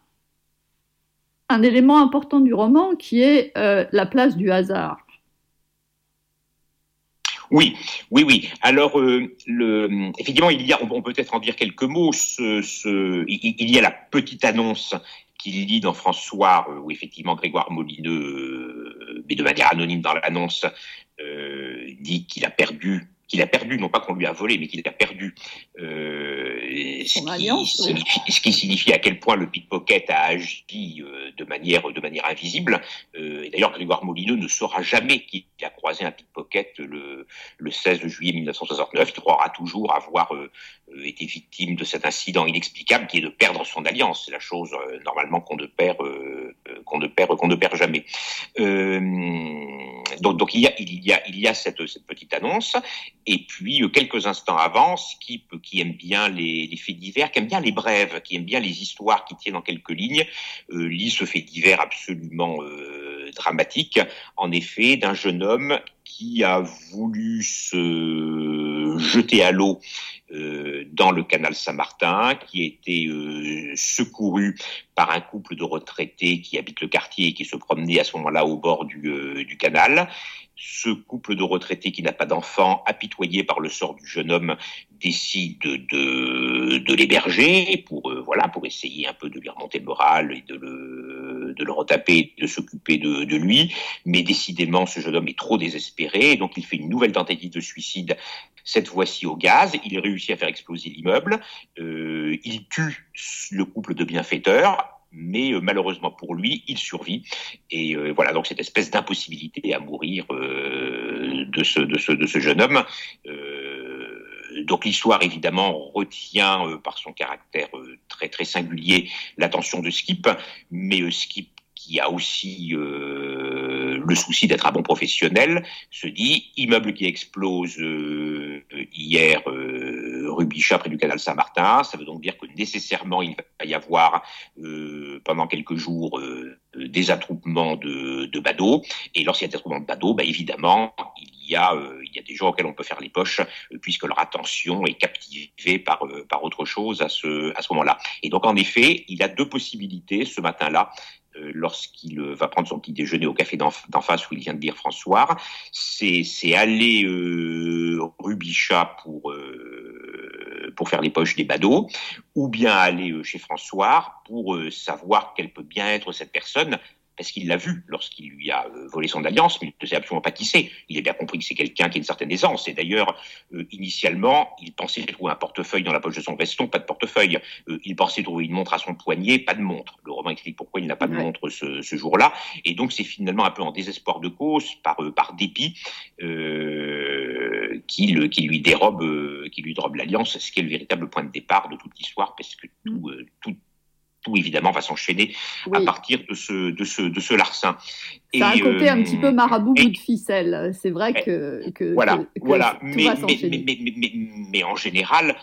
un élément important du roman qui est la place du hasard. Oui. Alors, effectivement, on peut peut-être en dire quelques mots. Il y a la petite annonce qu'il lit dans François, où effectivement Grégoire Molineux, mais de manière anonyme dans l'annonce, dit qu'il a perdu, non pas qu'on lui a volé, mais qu'il a perdu ce qui signifie à quel point le pickpocket a agi de manière invisible. Et d'ailleurs, Grégoire Molineux ne saura jamais qu'il a croisé un pickpocket le 16 juillet 1969. Il croira toujours avoir été victime de cet incident inexplicable qui est de perdre son alliance. C'est la chose normalement qu'on ne perd jamais. Donc il y a cette petite annonce. Et puis, quelques instants avant, Skip, qui aime bien les faits divers, qui aime bien les brèves, qui aime bien les histoires qui tiennent en quelques lignes, lit ce fait divers absolument dramatique, en effet, d'un jeune homme qui a voulu se jeter à l'eau dans le canal Saint-Martin, qui a été secouru par un couple de retraités qui habitent le quartier et qui se promenaient à ce moment-là au bord du canal. Ce couple de retraités qui n'a pas d'enfant, apitoyé par le sort du jeune homme, décide de l'héberger pour essayer un peu de lui remonter le moral et de le retaper, de s'occuper de lui. Mais décidément, ce jeune homme est trop désespéré, et donc il fait une nouvelle tentative de suicide, cette fois-ci au gaz. Il réussit à faire exploser l'immeuble. Il tue le couple de bienfaiteurs. Mais malheureusement pour lui, il survit. Et voilà, donc cette espèce d'impossibilité à mourir de ce jeune homme. Donc l'histoire, évidemment, retient par son caractère très très singulier l'attention de Skip, mais Skip, qui a aussi le souci d'être un bon professionnel, se dit immeuble qui explose hier rue Bichat près du canal Saint-Martin. Ça veut donc dire que nécessairement il va y avoir pendant quelques jours des attroupements de badauds. Et lorsqu'il y a des attroupements de badauds, évidemment il y a des gens auxquels on peut faire les poches puisque leur attention est captivée par autre chose à ce moment-là. Et donc en effet, il a deux possibilités ce matin-là. Lorsqu'il va prendre son petit déjeuner au café d'en face où il vient de lire François, c'est aller rue Bichat pour faire les poches des badauds, ou bien aller chez François pour savoir quelle peut bien être cette personne, parce qu'il l'a vu lorsqu'il lui a volé son alliance, mais il ne sait absolument pas qui c'est. Il a bien compris que c'est quelqu'un qui a une certaine aisance. Et d'ailleurs, initialement, il pensait trouver un portefeuille dans la poche de son veston, pas de portefeuille. Il pensait trouver une montre à son poignet, pas de montre. Le roman explique pourquoi il n'a pas de montre ce jour-là. Et donc, c'est finalement un peu en désespoir de cause, par dépit, qui lui dérobe l'alliance, ce qui est le véritable point de départ de toute l'histoire, parce que tout évidemment va s'enchaîner à partir de ce larcin. Ça a un côté un petit peu marabout bout de ficelle. C'est vrai que voilà. Tout va s'enchaîner. Mais en général,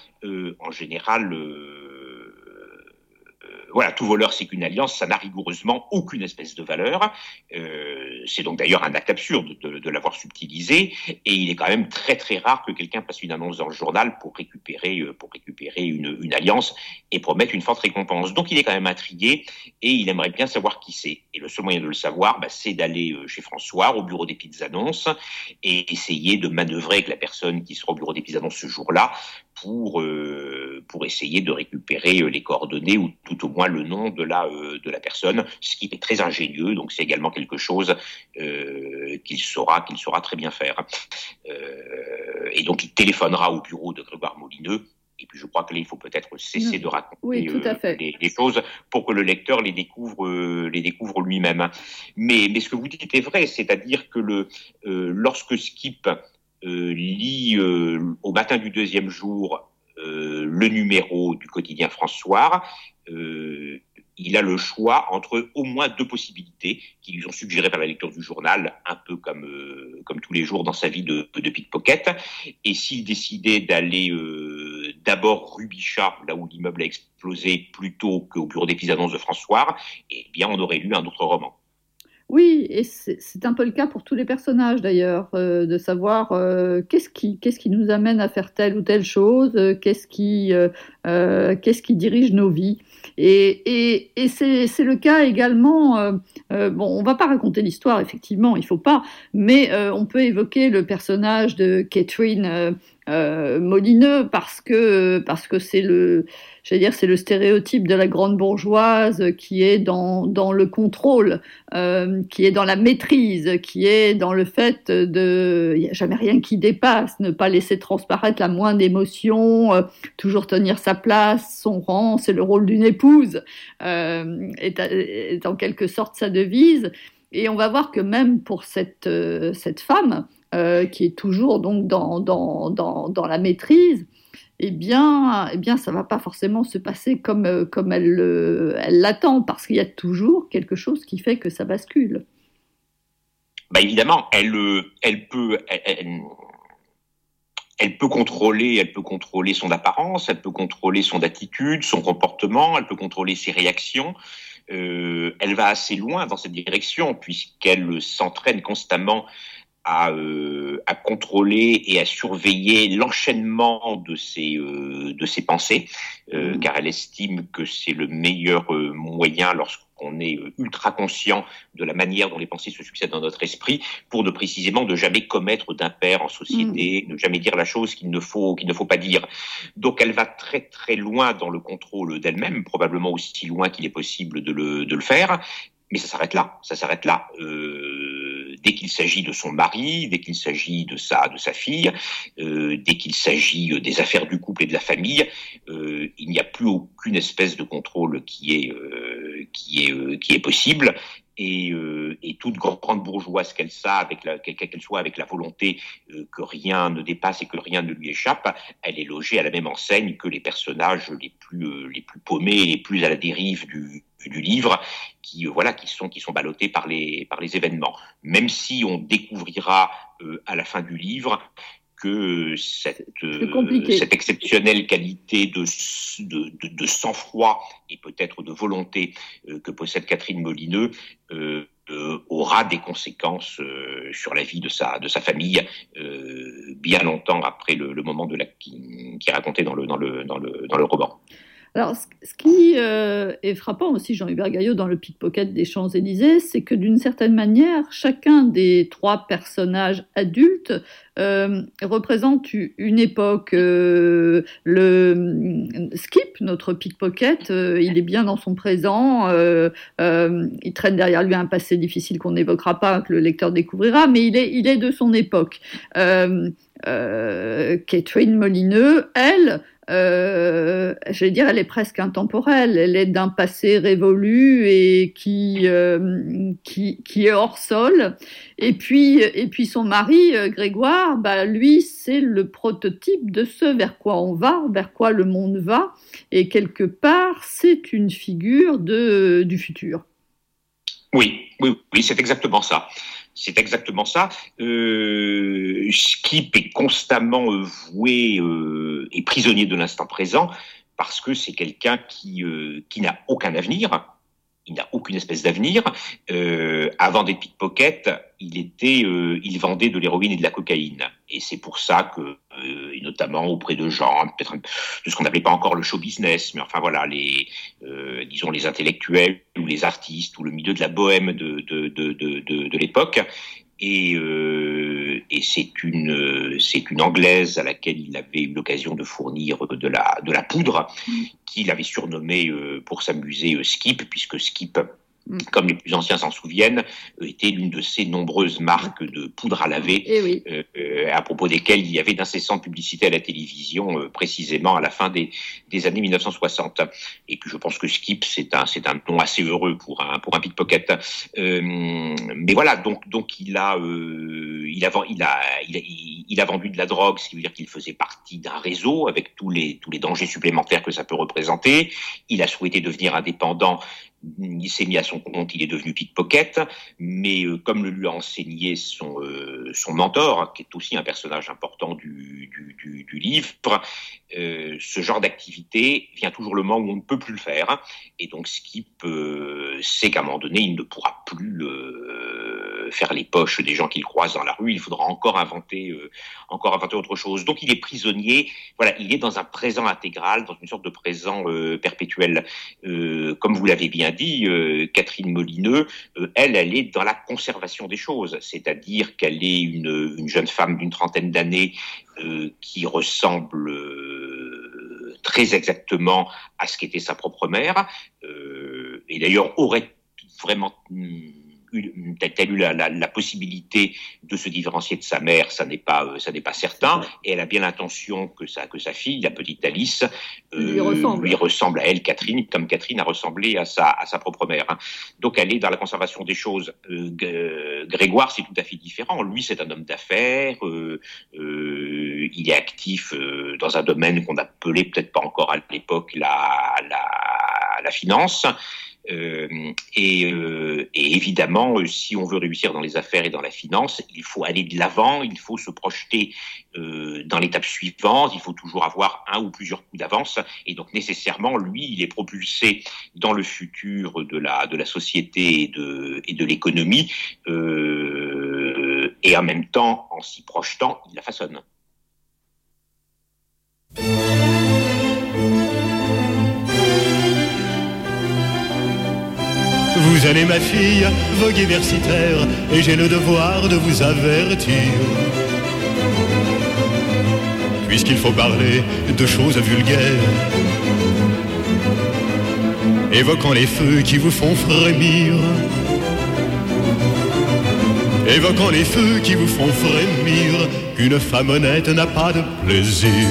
voilà, tout voleur c'est qu'une alliance, ça n'a rigoureusement aucune espèce de valeur. C'est donc d'ailleurs un acte absurde de l'avoir subtilisé, et il est quand même très très rare que quelqu'un passe une annonce dans le journal pour récupérer récupérer une alliance et promettre une forte récompense. Donc il est quand même intrigué et il aimerait bien savoir qui c'est. Et le seul moyen de le savoir, c'est d'aller chez François, au bureau des petites annonces, et essayer de manœuvrer avec la personne qui sera au bureau des petites annonces ce jour-là pour essayer de récupérer les coordonnées ou tout au moins le nom de la personne, ce qui est très ingénieux. Donc c'est également quelque chose qu'il saura très bien faire. Et donc il téléphonera au bureau de Grégoire Molineux. Et puis je crois que là, il faut peut-être cesser de raconter les choses pour que le lecteur les découvre lui-même. Mais ce que vous dites est vrai, c'est-à-dire que lorsque Skip lit au matin du deuxième jour le numéro du quotidien François, il a le choix entre au moins deux possibilités qui lui sont suggérées par la lecture du journal, un peu comme tous les jours dans sa vie de pickpocket. Et s'il décidait d'aller d'abord rue Bichat, là où l'immeuble a explosé, plutôt qu'au bureau des petites annonces de François, eh bien on aurait lu un autre roman. Oui, et c'est un peu le cas pour tous les personnages d'ailleurs, de savoir qu'est-ce qui nous amène à faire telle ou telle chose, qu'est-ce qui dirige nos vies. Et c'est le cas également. On va pas raconter l'histoire, effectivement, il faut pas, mais on peut évoquer le personnage de Catherine Molineux parce que c'est le stéréotype de la grande bourgeoise qui est dans le contrôle, qui est dans la maîtrise, qui est dans le fait il n'y a jamais rien qui dépasse, ne pas laisser transparaître la moindre émotion, toujours tenir sa place, son rang, c'est le rôle d'une épouse, est en quelque sorte sa devise. Et on va voir que même pour cette femme, qui est toujours donc dans la maîtrise, eh bien, ça va pas forcément se passer comme elle l'attend, parce qu'il y a toujours quelque chose qui fait que ça bascule. Évidemment, elle peut contrôler son apparence, elle peut contrôler son attitude, son comportement, elle peut contrôler ses réactions. Elle va assez loin dans cette direction puisqu'elle s'entraîne constamment à contrôler et à surveiller l'enchaînement de ses pensées, car elle estime que c'est le meilleur moyen lorsqu'on est ultra conscient de la manière dont les pensées se succèdent dans notre esprit, pour précisément de jamais commettre d'impair en société, ne jamais dire la chose qu'il ne faut pas dire. Donc elle va très très loin dans le contrôle d'elle-même, probablement aussi loin qu'il est possible de le faire. Mais ça s'arrête là. Dès qu'il s'agit de son mari, dès qu'il s'agit de sa fille, dès qu'il s'agit des affaires du couple et de la famille, il n'y a plus aucune espèce de contrôle qui est possible. Et toute grande bourgeoise qu'elle soit avec la volonté que rien ne dépasse et que rien ne lui échappe, elle est logée à la même enseigne que les personnages les plus paumés, les plus à la dérive du livre, qui sont ballottés par les événements. Même si on découvrira à la fin du livre que cette exceptionnelle qualité de sang-froid et peut-être de volonté que possède Catherine Molineux aura des conséquences sur la vie de sa famille bien longtemps après le moment qui est raconté dans le roman. Alors, ce qui est frappant aussi, Jean-Hubert Gaillot, dans le pickpocket des Champs-Élysées, c'est que d'une certaine manière, chacun des trois personnages adultes représente une époque. Le Skip, notre pickpocket, il est bien dans son présent, il traîne derrière lui un passé difficile qu'on n'évoquera pas, que le lecteur découvrira, mais il est de son époque. Catherine Molineux, elle, elle est presque intemporelle. Elle est d'un passé révolu et qui est hors sol. Et puis son mari, Grégoire, lui, c'est le prototype de ce vers quoi on va, vers quoi le monde va. Et quelque part, c'est une figure du futur. Oui, c'est exactement ça. Skip est constamment voué et prisonnier de l'instant présent parce que c'est quelqu'un qui n'a aucun avenir, il n'a aucune espèce d'avenir. Avant d'être pickpocket, il vendait de l'héroïne et de la cocaïne. Et c'est pour ça que, et notamment auprès de gens, peut-être de ce qu'on n'appelait pas encore le show business, mais enfin voilà, disons les intellectuels ou les artistes ou le milieu de la bohème de l'époque. Et c'est une Anglaise à laquelle il avait eu l'occasion de fournir de la poudre, qu'il avait surnommée pour s'amuser Skip, puisque Skip, comme les plus anciens s'en souviennent, était l'une de ces nombreuses marques de poudre à laver, à propos desquelles il y avait d'incessantes publicités à la télévision, précisément à la fin des années 1960. Et que je pense que Skip, c'est un nom assez heureux pour un pickpocket. Mais voilà, donc il a vendu de la drogue, ce qui veut dire qu'il faisait partie d'un réseau avec tous les dangers supplémentaires que ça peut représenter. Il a souhaité devenir indépendant. Il s'est mis à son compte, il est devenu pickpocket, mais comme le lui a enseigné son mentor, qui est aussi un personnage important du livre, ce genre d'activité vient toujours le moment où on ne peut plus le faire, et donc Skip sait qu'à un moment donné, il ne pourra plus faire les poches des gens qu'il croise dans la rue, il faudra encore inventer autre chose. Donc il est prisonnier, voilà, il est dans un présent intégral, dans une sorte de présent perpétuel. Comme vous l'avez bien dit, Catherine Molineux, elle est dans la conservation des choses, c'est-à-dire qu'elle est une jeune femme d'une trentaine d'années qui ressemble très exactement à ce qu'était sa propre mère, et d'ailleurs aurait vraiment telle eu la possibilité de se différencier de sa mère, ça n'est pas certain, et elle a bien l'intention que sa fille, la petite Alice, lui ressemble à elle, Catherine, comme Catherine a ressemblé à sa propre mère. Donc elle est dans la conservation des choses. Grégoire, c'est tout à fait différent. Lui, c'est un homme d'affaires, il est actif dans un domaine qu'on appelait peut-être pas encore à l'époque la finance. Et évidemment, si on veut réussir dans les affaires et dans la finance, il faut aller de l'avant, il faut se projeter dans l'étape suivante, il faut toujours avoir un ou plusieurs coups d'avance, et donc nécessairement, lui, il est propulsé dans le futur de la société et de l'économie, et en même temps, en s'y projetant, il la façonne. Vous allez, ma fille, voguer vers ces terres, et j'ai le devoir de vous avertir. Puisqu'il faut parler de choses vulgaires, évoquant les feux qui vous font frémir. Évoquant les feux qui vous font frémir, qu'une femme honnête n'a pas de plaisir.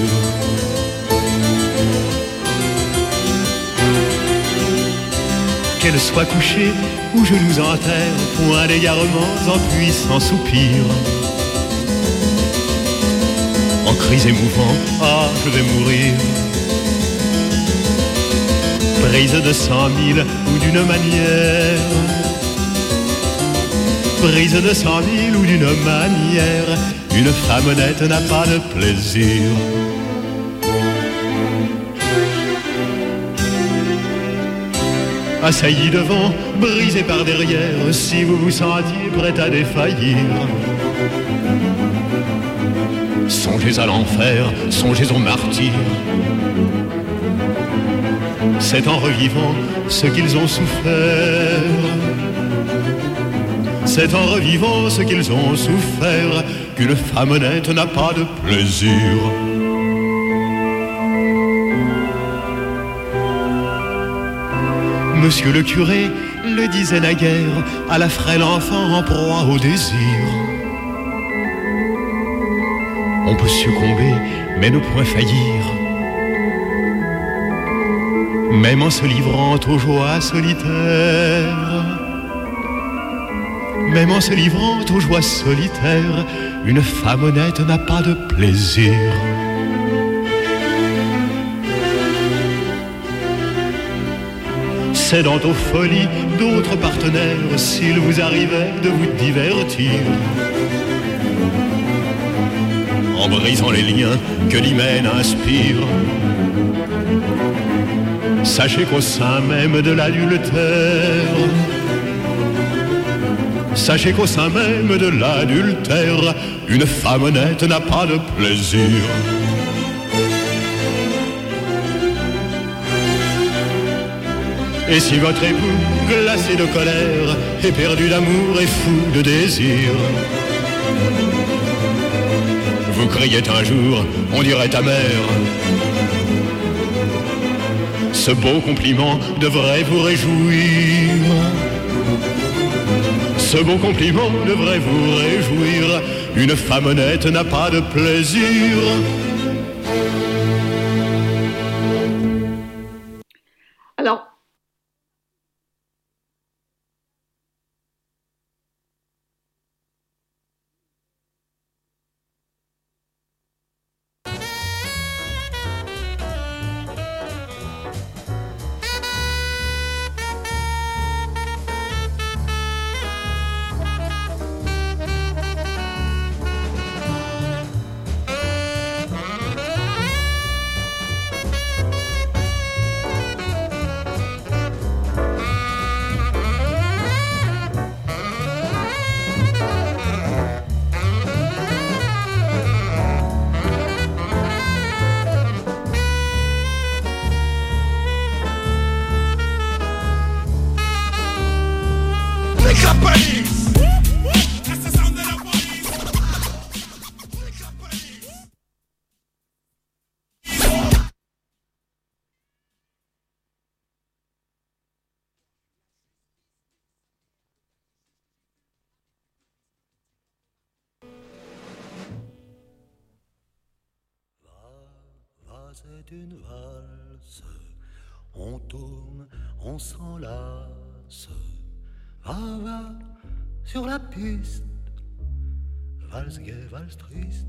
Qu'elle soit couchée ou genoux en terre, point d'égarements en puissant soupir. En cris émouvants, ah, je vais mourir. Prise de 100 000 ou d'une manière. Prise de 100 000 ou d'une manière, une femme honnête n'a pas de plaisir. Assailli devant, brisé par derrière, si vous vous sentiez prêt à défaillir. Songez à l'enfer, songez au martyr. C'est en revivant ce qu'ils ont souffert. C'est en revivant ce qu'ils ont souffert qu'une femme honnête n'a pas de plaisir. Monsieur le curé le disait naguère à la frêle enfant en proie au désir. On peut succomber, mais ne point faillir. Même en se livrant aux joies solitaires. Même en se livrant aux joies solitaires, une femme honnête n'a pas de plaisir. Cédant aux folies d'autres partenaires, s'il vous arrivait de vous divertir. En brisant les liens que l'hymen inspire. Sachez qu'au sein même de l'adultère, sachez qu'au sein même de l'adultère, une femme honnête n'a pas de plaisir. Et si votre époux, glacé de colère, est perdu d'amour et fou de désir, vous criez un jour, on dirait ta mère. Ce beau compliment devrait vous réjouir. Ce beau compliment devrait vous réjouir. Une femme honnête n'a pas de plaisir. Alors, c'est une valse, on tourne, on s'enlace. Va, va, sur la piste, valse gaie, valse triste.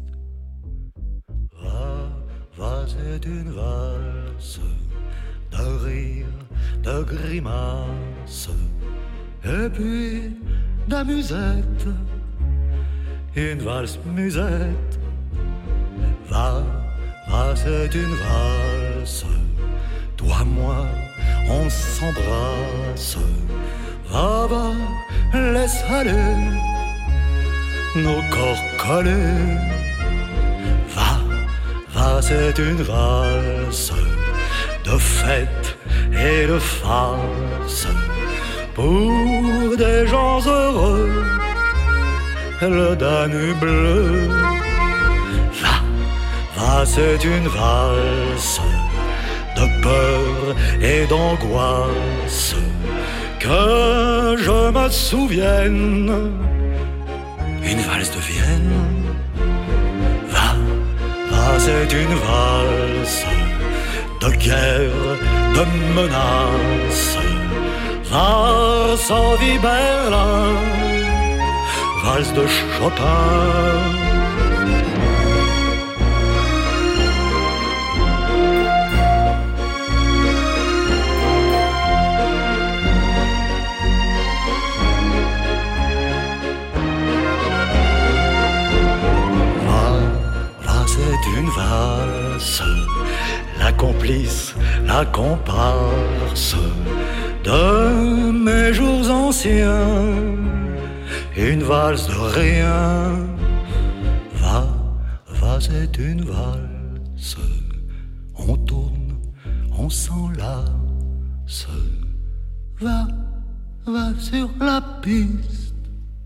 Va, va, c'est une valse, de rire, de grimace, et puis d'amusette, une valse musette. Va, va, c'est une valse, toi, moi, on s'embrasse. Va, va, laisse aller nos corps collés. Va, va, c'est une valse de fête et de farce pour des gens heureux. Le Danube bleu. Va, va, c'est une valse de peur et d'angoisse. Que je me souvienne, une valse de Vienne. Va, va, c'est une valse de guerre, de menace. Varsovie Berlin, valse de Chopin. Une valse, la complice, la comparse de mes jours anciens. Une valse de rien. Va, va, c'est une valse. On tourne, on s'enlace. Va, va sur la piste.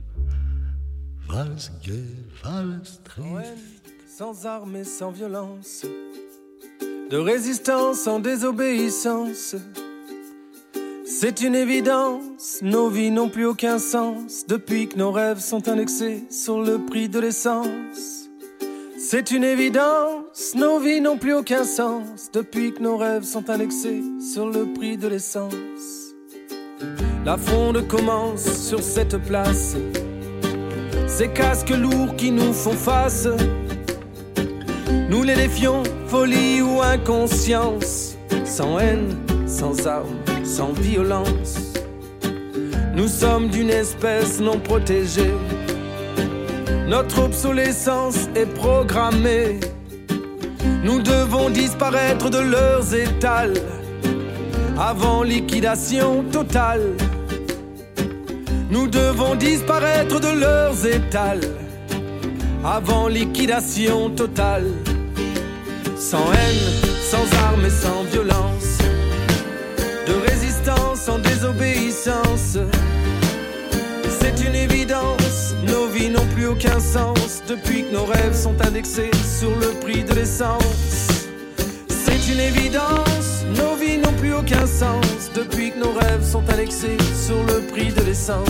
Valse gaie, valse triste. Sans armes et sans violence, de résistance sans désobéissance. C'est une évidence, nos vies n'ont plus aucun sens depuis que nos rêves sont indexés sur le prix de l'essence. C'est une évidence, nos vies n'ont plus aucun sens depuis que nos rêves sont indexés sur le prix de l'essence. La fronde commence sur cette place, ces casques lourds qui nous font face. Nous les défions, folie ou inconscience, sans haine, sans armes, sans violence. Nous sommes d'une espèce non protégée. Notre obsolescence est programmée. Nous devons disparaître de leurs étals. avant liquidation totale. Nous devons disparaître de leurs étals avant liquidation totale. Sans haine, sans armes et sans violence, de résistance sans désobéissance. C'est une évidence, nos vies n'ont plus aucun sens depuis que nos rêves sont indexés sur le prix de l'essence. C'est une évidence, nos vies n'ont plus aucun sens depuis que nos rêves sont indexés sur le prix de l'essence.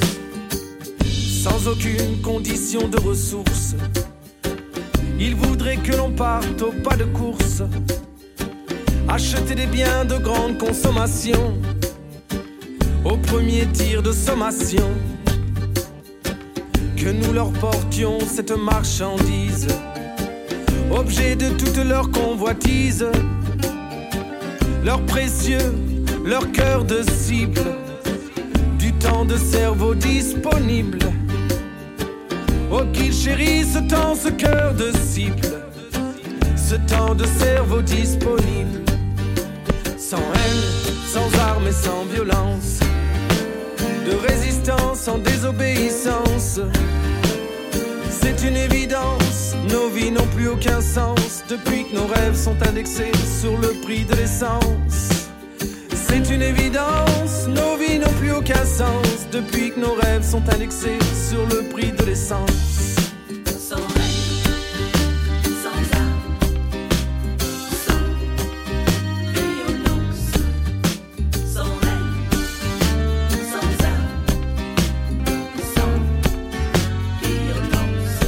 Sans aucune condition de ressources, ils voudraient que l'on parte au pas de course, acheter des biens de grande consommation au premier tir de sommation. Que nous leur portions cette marchandise, objet de toute leur convoitise, leur précieux, leur cœur de cible, du temps de cerveau disponible. Oh qu'ils chérissent tant ce cœur de cible, ce temps de cerveau disponible. Sans haine, sans armes et sans violence, de résistance sans désobéissance. C'est une évidence, nos vies n'ont plus aucun sens depuis que nos rêves sont indexés sur le prix de l'essence. C'est une évidence, nos vies n'ont plus aucun sens depuis que nos rêves sont indexés sur le prix de l'essence. Sans haine, sans armes, sans violence. Sans haine, sans armes, sans violence.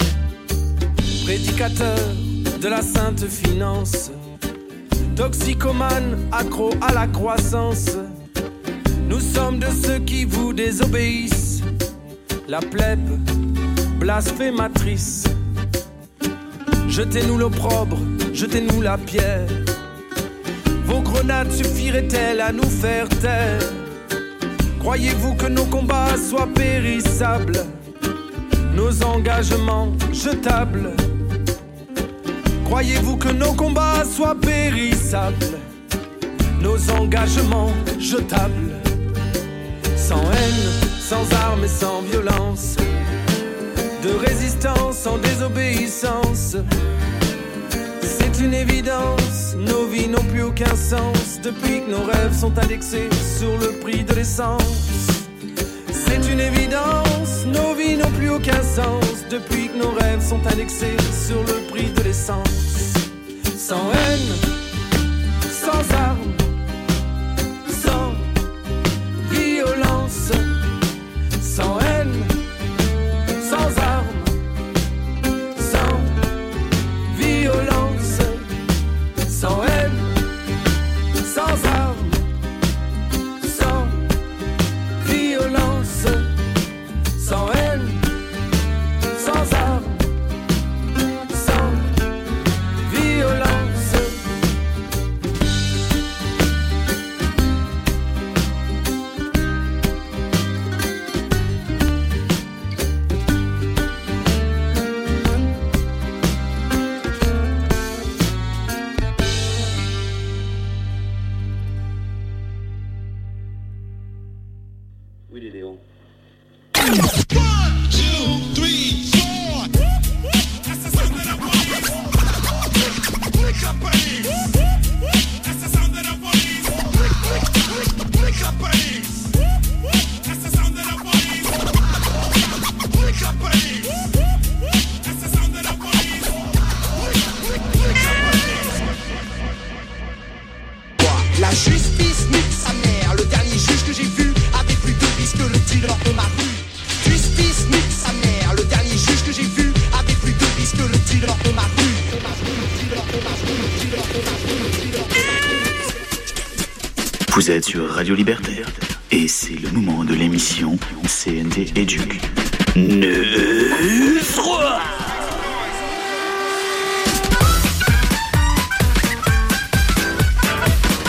Prédicateur de la sainte finance, toxicomane, accro à la croissance, nous sommes de ceux qui vous désobéissent. La plèbe blasphématrice, jetez-nous l'opprobre, jetez-nous la pierre. Vos grenades suffiraient-elles à nous faire taire? Croyez-vous que nos combats soient périssables, nos engagements jetables? Croyez-vous que nos combats soient périssables, nos engagements jetables? Sans haine, sans armes et sans violence, de résistance sans désobéissance. C'est une évidence, nos vies n'ont plus aucun sens depuis que nos rêves sont indexés sur le prix de l'essence. C'est une évidence, nos vies n'ont plus aucun sens depuis que nos rêves sont indexés sur le prix de l'essence. Sans haine, sans armes, sans violence. Sans haine, sans armes, sans violence. Sans haine, sans armes, sans violence. Sans haine, sans armes, sans violence. Oui, les Léons. La justice nique sa mère. Le dernier juge que j'ai vu avait plus de vis que le dealer de ma rue. Justice nique sa mère. Le dernier juge que j'ai vu avait plus de vis que le dealer de ma rue. Vous êtes sur Radio Libertaire et c'est le moment de l'émission CNT Éduque. 9-3